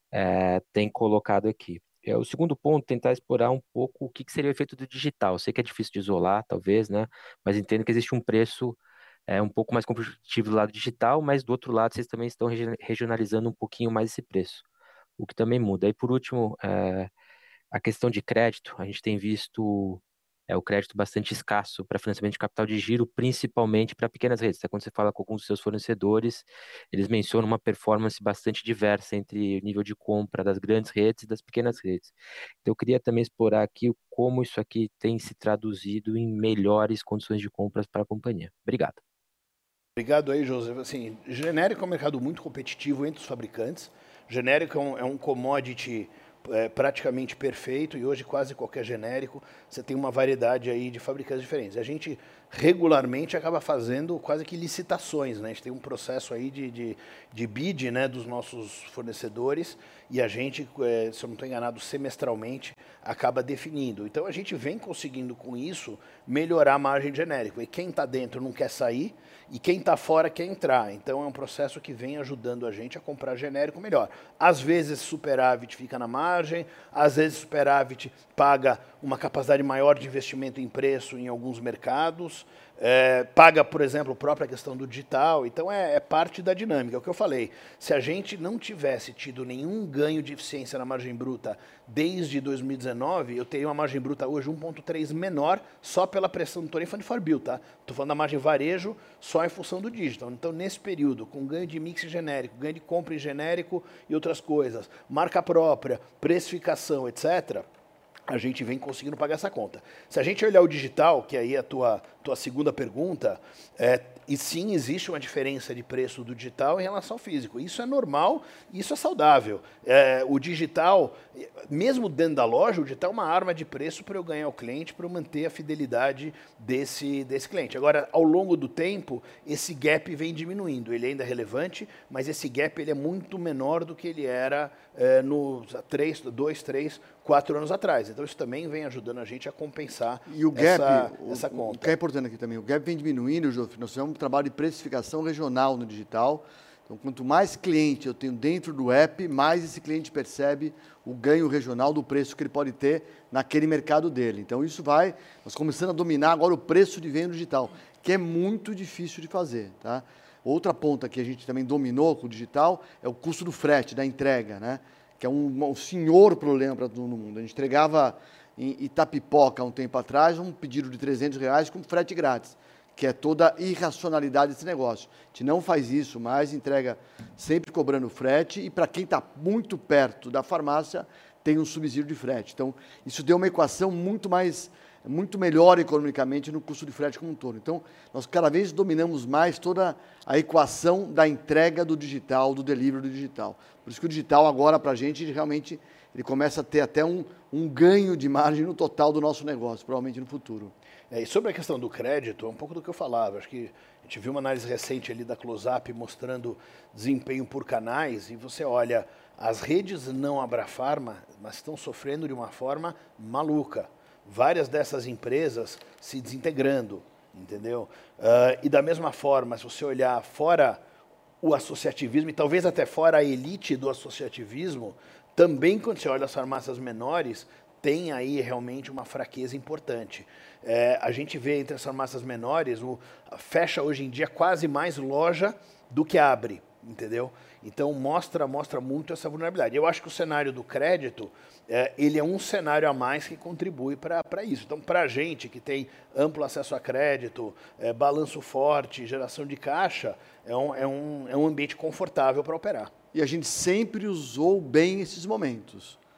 é, têm colocado aqui. É, o segundo ponto, tentar explorar um pouco o que, que seria o efeito do digital. Eu sei que é difícil de isolar, talvez, né? Mas entendo que existe um preço é, um pouco mais competitivo do lado digital, mas do outro lado vocês também estão regi- regionalizando um pouquinho mais esse preço, o que também muda. E por último, é, a questão de crédito, a gente tem visto é, o crédito bastante escasso para financiamento de capital de giro, principalmente para pequenas redes. Até quando você fala com alguns dos seus fornecedores, eles mencionam uma performance bastante diversa entre o nível de compra das grandes redes e das pequenas redes. Então, eu queria também explorar aqui como isso aqui tem se traduzido em melhores condições de compras para a companhia. Obrigado. Obrigado aí, José. Assim, genérico é um mercado muito competitivo entre os fabricantes. Genérico é um, é um commodity é, praticamente perfeito e hoje quase qualquer genérico você tem uma variedade aí de fabricantes diferentes. A gente regularmente acaba fazendo quase que licitações, né? A gente tem um processo aí de, de, de bid, né, dos nossos fornecedores e a gente, é, se eu não estou enganado, semestralmente acaba definindo. Então a gente vem conseguindo com isso melhorar a margem de genérico. E quem está dentro não quer sair e quem está fora quer entrar. Então é um processo que vem ajudando a gente a comprar genérico melhor. Às vezes superávit fica na margem, às vezes superávit paga uma capacidade maior de investimento em preço em alguns mercados, é, paga, por exemplo, a própria questão do digital. Então é, é parte da dinâmica. É o que eu falei. Se a gente não tivesse tido nenhum ganho de eficiência na margem bruta desde dois mil e dezenove, eu teria uma margem bruta hoje um vírgula três menor só pela pressão, não estou nem falando de Farbil, tá? Estou falando da margem varejo só em função do digital. Então, nesse período, com ganho de mix genérico, ganho de compra em genérico e outras coisas, marca própria, precificação, etcétera, a gente vem conseguindo pagar essa conta. Se a gente olhar o digital, que aí é a tua, tua segunda pergunta, é, e sim existe uma diferença de preço do digital em relação ao físico. Isso é normal, isso é saudável. É, o digital, mesmo dentro da loja, o digital é uma arma de preço para eu ganhar o cliente, para eu manter a fidelidade desse, desse cliente. Agora, ao longo do tempo, esse gap vem diminuindo. Ele ainda é relevante, mas esse gap ele é muito menor do que ele era é, nos três, dois, três, quatro anos atrás. Então, isso também vem ajudando a gente a compensar e o gap, essa, o, essa conta. O que é importante aqui também, o gap vem diminuindo, Jô, nós temos um trabalho de precificação regional no digital. Então, quanto mais cliente eu tenho dentro do app, mais esse cliente percebe o ganho regional do preço que ele pode ter naquele mercado dele. Então, isso vai, nós começando a dominar agora o preço de venda digital, que é muito difícil de fazer, tá? Outra ponta que a gente também dominou com o digital é o custo do frete, da entrega, né? Que é um, um senhor problema para todo mundo. A gente entregava em Itapipoca, há um tempo atrás, um pedido de trezentos reais com frete grátis, que é toda a irracionalidade desse negócio. A gente não faz isso mais, entrega sempre cobrando frete, e para quem está muito perto da farmácia, tem um subsídio de frete. Então, isso deu uma equação muito mais, muito melhor economicamente no custo de frete como um todo. Então, nós cada vez dominamos mais toda a equação da entrega do digital, do delivery do digital. Por isso que o digital agora, para a gente, realmente, ele começa a ter até um, um ganho de margem no total do nosso negócio, provavelmente no futuro. É, e sobre a questão do crédito, é um pouco do que eu falava. Acho que a gente viu uma análise recente ali da Close-Up mostrando desempenho por canais, e você olha, as redes não Abrafarma, mas estão sofrendo de uma forma maluca. Várias dessas empresas se desintegrando, entendeu? Uh, e da mesma forma, se você olhar fora o associativismo, e talvez até fora a elite do associativismo, também quando você olha as farmácias menores, tem aí realmente uma fraqueza importante. É, a gente vê entre as farmácias menores, o, fecha hoje em dia quase mais loja do que abre, entendeu? Então mostra, mostra muito essa vulnerabilidade. Eu acho que o cenário do crédito, é, ele é um cenário a mais que contribui para isso. Então, para a gente que tem amplo acesso a crédito, é, balanço forte, geração de caixa, é um, é um, é um ambiente confortável para operar. E a gente sempre usou bem esses momentos.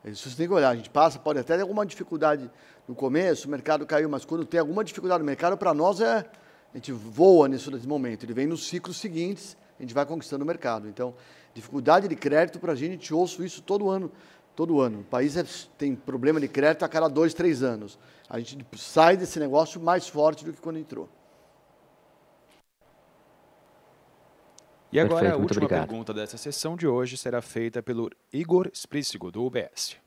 Isso você tem que olhar. A gente passa, pode até ter alguma dificuldade no começo, o mercado caiu, mas quando tem alguma dificuldade no mercado, para nós é... A gente voa nisso nesse momento. Ele vem nos ciclos seguintes, a gente vai conquistando o mercado. Então, dificuldade de crédito para a gente, a gente ouço isso todo ano. Todo ano. O país é, tem problema de crédito a cada dois, três anos. A gente sai desse negócio mais forte do que quando entrou. E agora Perfeito, a muito última obrigado. pergunta dessa sessão de hoje será feita pelo Igor Sprícigo, do U B S.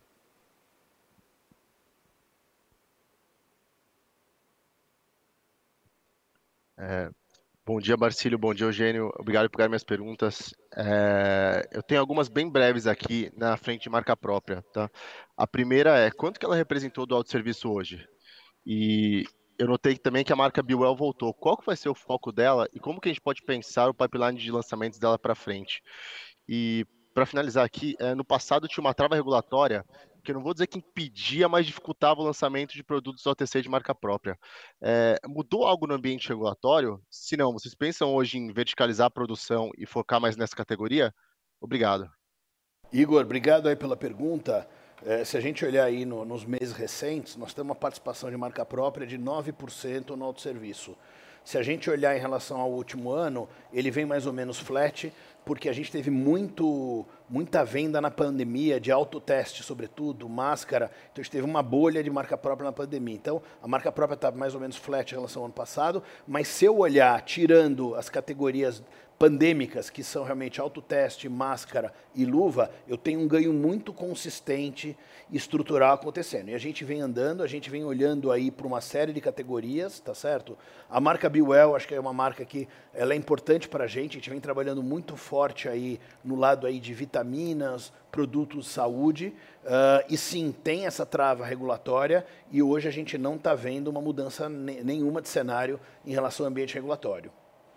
É, bom dia, Marcílio. Bom dia, Eugênio. Obrigado por pegar minhas perguntas. É, eu tenho algumas bem breves aqui na frente de marca própria. Tá? A primeira é, quanto que ela representou do autosserviço hoje? E eu notei também que a marca Be Well voltou. Qual que vai ser o foco dela e como que a gente pode pensar o pipeline de lançamentos dela para frente? E para finalizar aqui, é, no passado tinha uma trava regulatória que eu não vou dizer que impedia, mas dificultava o lançamento de produtos O T C de marca própria. É, mudou algo no ambiente regulatório? Se não, vocês pensam hoje em verticalizar a produção e focar mais nessa categoria? Obrigado. Igor, obrigado aí pela pergunta. É, se a gente olhar aí no, nos meses recentes, nós temos uma participação de marca própria de nove por cento no autosserviço. Se a gente olhar em relação ao último ano, ele vem mais ou menos flat, porque a gente teve muito, muita venda na pandemia, de autoteste, sobretudo, máscara. Então, a gente teve uma bolha de marca própria na pandemia. Então, a marca própria está mais ou menos flat em relação ao ano passado, mas se eu olhar, tirando as categorias pandêmicas, que são realmente autoteste, máscara e luva, eu tenho um ganho muito consistente e estrutural acontecendo. E a gente vem andando, a gente vem olhando aí para uma série de categorias, tá certo? A marca Be Well, acho que é uma marca que ela é importante para a gente, a gente vem trabalhando muito forte aí no lado aí de vitaminas, produtos de saúde, uh, e sim, tem essa trava regulatória e hoje a gente não está vendo uma mudança nenhuma de cenário em relação ao ambiente regulatório.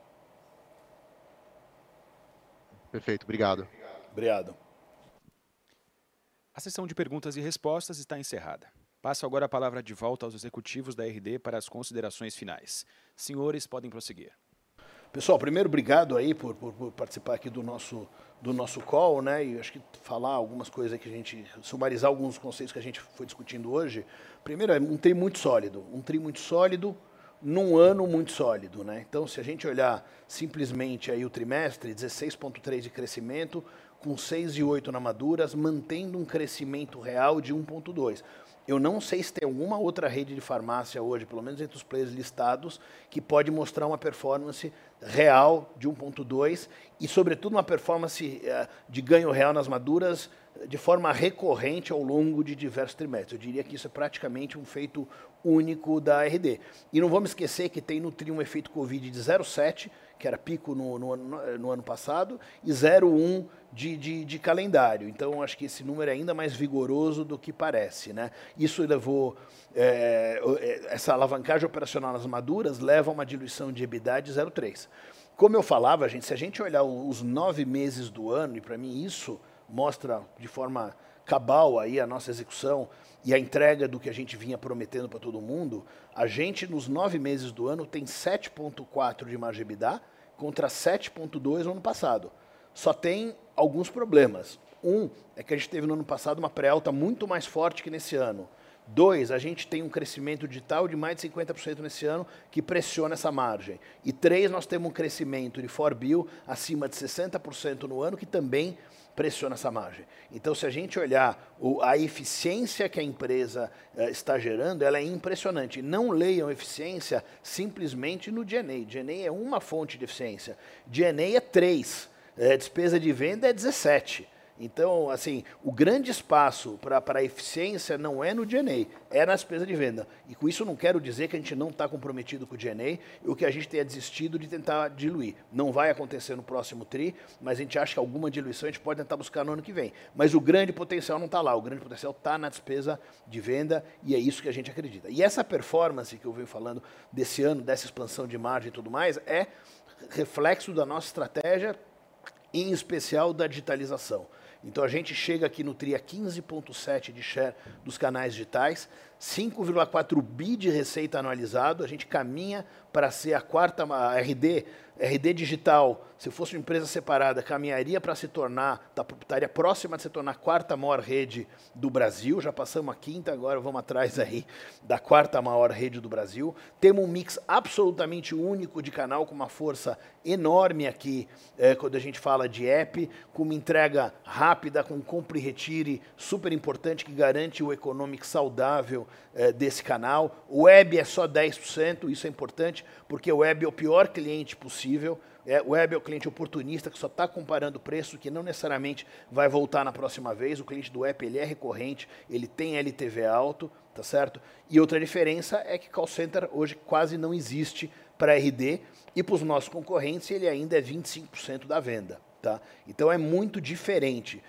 Perfeito, obrigado. Obrigado. A sessão de perguntas e respostas está encerrada. Passo agora a palavra de volta aos executivos da R D para as considerações finais. Senhores, podem prosseguir. Pessoal, primeiro, obrigado aí por, por, por participar aqui do nosso, do nosso call, né? E acho que falar algumas coisas que a gente, sumarizar alguns conceitos que a gente foi discutindo hoje. Primeiro, é um tri muito sólido. Um tri muito sólido num ano muito sólido, né? Então, se a gente olhar simplesmente aí o trimestre, dezesseis vírgula três de crescimento, com seis vírgula oito na maduras, mantendo um crescimento real de um vírgula dois. Eu não sei se tem alguma outra rede de farmácia hoje, pelo menos entre os players listados, que pode mostrar uma performance real de um vírgula dois e, sobretudo, uma performance uh, de ganho real nas maduras de forma recorrente ao longo de diversos trimestres. Eu diria que isso é praticamente um feito único da R D. E não vamos esquecer que tem no tri um efeito Covid de zero vírgula sete, que era pico no, no, no ano passado, e zero vírgula um de, de, de calendário. Então, acho que esse número é ainda mais vigoroso do que parece, né? Isso levou, é, essa alavancagem operacional nas maduras leva a uma diluição de EBITDA de zero vírgula três. Como eu falava, gente, se a gente olhar os nove meses do ano, e para mim isso mostra de forma cabal aí a nossa execução e a entrega do que a gente vinha prometendo para todo mundo, a gente nos nove meses do ano tem sete vírgula quatro de margem EBITDA contra sete vírgula dois no ano passado. Só tem alguns problemas. Um é que a gente teve no ano passado uma pré-alta muito mais forte que nesse ano. Dois, a gente tem um crescimento digital de mais de cinquenta por cento nesse ano, que pressiona essa margem. E três, nós temos um crescimento de for bill acima de sessenta por cento no ano, que também pressiona essa margem. Então, se a gente olhar o, a eficiência que a empresa uh, está gerando, ela é impressionante. Não leiam eficiência simplesmente no G and A. G and A é uma fonte de eficiência. G and A é três. É, despesa de venda é dezessete. Então, assim, o grande espaço para a eficiência não é no G and A, é na despesa de venda. E com isso eu não quero dizer que a gente não está comprometido com o G and A e o que a gente tenha desistido de tentar diluir. Não vai acontecer no próximo tri, mas a gente acha que alguma diluição a gente pode tentar buscar no ano que vem. Mas o grande potencial não está lá, o grande potencial está na despesa de venda e é isso que a gente acredita. E essa performance que eu venho falando desse ano, dessa expansão de margem e tudo mais, é reflexo da nossa estratégia, em especial da digitalização. Então, a gente chega aqui no tri a quinze vírgula sete de share dos canais digitais, cinco vírgula quatro bi de receita anualizado, a gente caminha para ser a quarta, a R D, R D Digital, se fosse uma empresa separada, caminharia para se tornar, estaria próxima de se tornar a quarta maior rede do Brasil, já passamos a quinta, agora vamos atrás aí da quarta maior rede do Brasil. Temos um mix absolutamente único de canal, com uma força enorme aqui, é, quando a gente fala de app, com uma entrega rápida, com compra e retire, super importante, que garante o econômico saudável é, desse canal. O web é só dez por cento, isso é importante, porque o web é o pior cliente possível. É, o web é o cliente oportunista que só está comparando preço, que não necessariamente vai voltar na próxima vez. O cliente do app ele é recorrente, ele tem L T V alto, tá certo? E outra diferença é que call center hoje quase não existe para R D, e para os nossos concorrentes ele ainda é vinte e cinco por cento da venda. Tá? Então é muito diferente.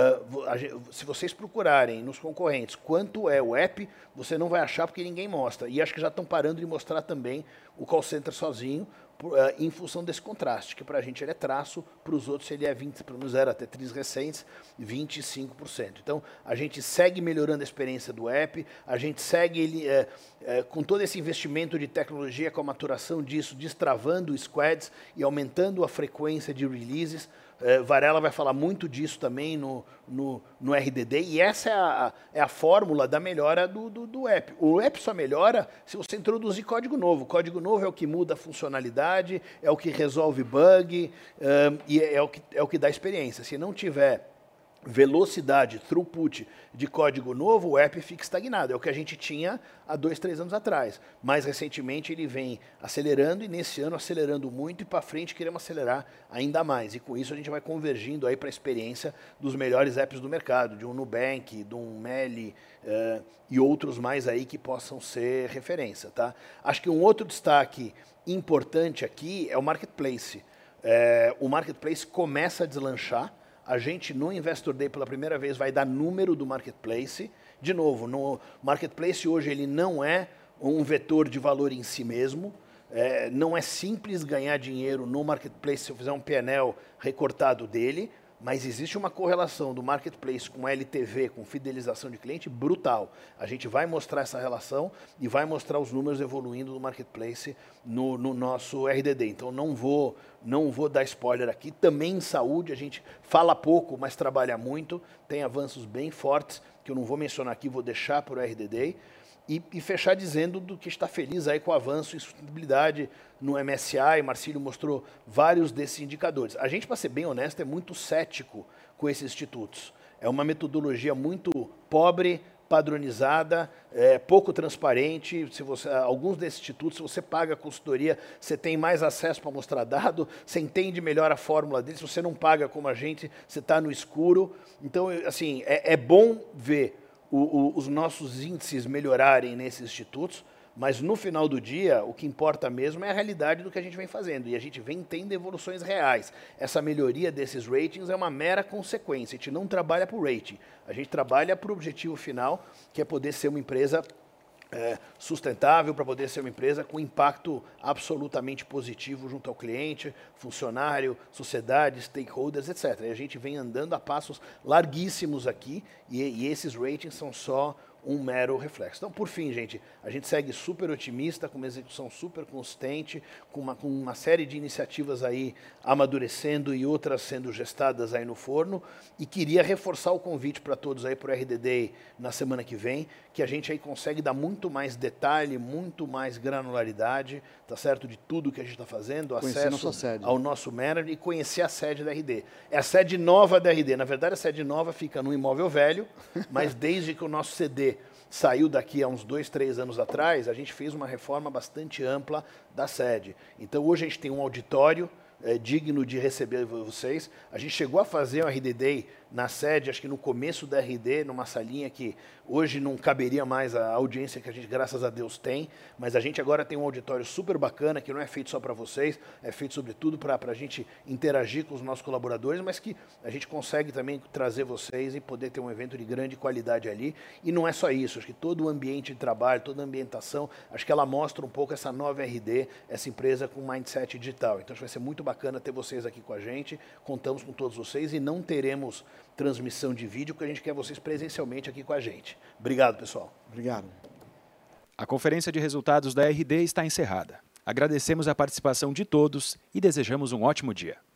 Uh, se vocês procurarem nos concorrentes quanto é o app, você não vai achar porque ninguém mostra. E acho que já estão parando de mostrar também o call center sozinho, por, uh, em função desse contraste, que para a gente ele é traço, para os outros ele é vinte por cento, para os zero até três recentes, vinte e cinco por cento. Então a gente segue melhorando a experiência do app, a gente segue ele uh, uh, com todo esse investimento de tecnologia, com a maturação disso, destravando squads e aumentando a frequência de releases. Uh, Varela vai falar muito disso também no, no, no R D D, e essa é a, é a fórmula da melhora do, do, do app. O app só melhora se você introduzir código novo. O código novo é o que muda a funcionalidade, é o que resolve bug, um, e é, é, o que, é o que dá experiência. Se não tiver velocidade, throughput de código novo, o app fica estagnado. É o que a gente tinha há dois, três anos atrás. Mais recentemente ele vem acelerando, e nesse ano acelerando muito, e para frente queremos acelerar ainda mais. E com isso a gente vai convergindo aí para a experiência dos melhores apps do mercado, de um Nubank, de um Meli uh, e outros mais aí que possam ser referência. Tá? Acho que um outro destaque importante aqui é o Marketplace. É, o Marketplace começa a deslanchar. A gente, no Investor Day, pela primeira vez, vai dar número do Marketplace. De novo, no Marketplace hoje ele não é um vetor de valor em si mesmo. É, não é simples ganhar dinheiro no Marketplace se eu fizer um P and L recortado dele, mas existe uma correlação do Marketplace com L T V, com fidelização de cliente, brutal. A gente vai mostrar essa relação e vai mostrar os números evoluindo do Marketplace no, no nosso R D D. Então, não vou, não vou dar spoiler aqui. Também em saúde, a gente fala pouco, mas trabalha muito. Tem avanços bem fortes, que eu não vou mencionar aqui, vou deixar para o R D D. E, e fechar dizendo do que está feliz aí com o avanço em sustentabilidade no M S I. E Marcílio mostrou vários desses indicadores. A gente, para ser bem honesto, é muito cético com esses institutos. É uma metodologia muito pobre, padronizada, é, pouco transparente. Se você, alguns desses institutos, se você paga a consultoria, você tem mais acesso para mostrar dado, você entende melhor a fórmula deles. Se você não paga como a gente, você está no escuro. Então, assim, é, é bom ver O, o, os nossos índices melhorarem nesses institutos, mas no final do dia, o que importa mesmo é a realidade do que a gente vem fazendo, e a gente vem tendo evoluções reais. Essa melhoria desses ratings é uma mera consequência, a gente não trabalha para o rating, a gente trabalha para o objetivo final, que é poder ser uma empresa É, sustentável, para poder ser uma empresa com impacto absolutamente positivo junto ao cliente, funcionário, sociedade, stakeholders, etcétera. E a gente vem andando a passos larguíssimos aqui, e, e esses ratings são só um mero reflexo. Então, por fim, gente, a gente segue super otimista, com uma execução super consistente, com uma, com uma série de iniciativas aí amadurecendo e outras sendo gestadas aí no forno, e queria reforçar o convite para todos aí para o R D D na semana que vem, que a gente aí consegue dar muito mais detalhe, muito mais granularidade, tá certo, de tudo que a gente está fazendo, Conhecer acesso sede. ao nosso manager e conhecer a sede da R D. É a sede nova da R D. Na verdade, a sede nova fica num imóvel velho, mas desde que o nosso C D saiu daqui há uns dois, três anos atrás, a gente fez uma reforma bastante ampla da sede. Então, hoje a gente tem um auditório é, digno de receber vocês. A gente chegou a fazer um R D Day na sede, acho que no começo da R D, numa salinha que hoje não caberia mais a audiência que a gente, graças a Deus, tem, mas a gente agora tem um auditório super bacana, que não é feito só para vocês, é feito sobretudo para a gente interagir com os nossos colaboradores, mas que a gente consegue também trazer vocês e poder ter um evento de grande qualidade ali. E não é só isso, acho que todo o ambiente de trabalho, toda a ambientação, acho que ela mostra um pouco essa nova R D, essa empresa com mindset digital. Então, acho que vai ser muito bacana ter vocês aqui com a gente, contamos com todos vocês e não teremos transmissão de vídeo, porque a gente quer vocês presencialmente aqui com a gente. Obrigado, pessoal. Obrigado. A conferência de resultados da R D está encerrada. Agradecemos a participação de todos e desejamos um ótimo dia.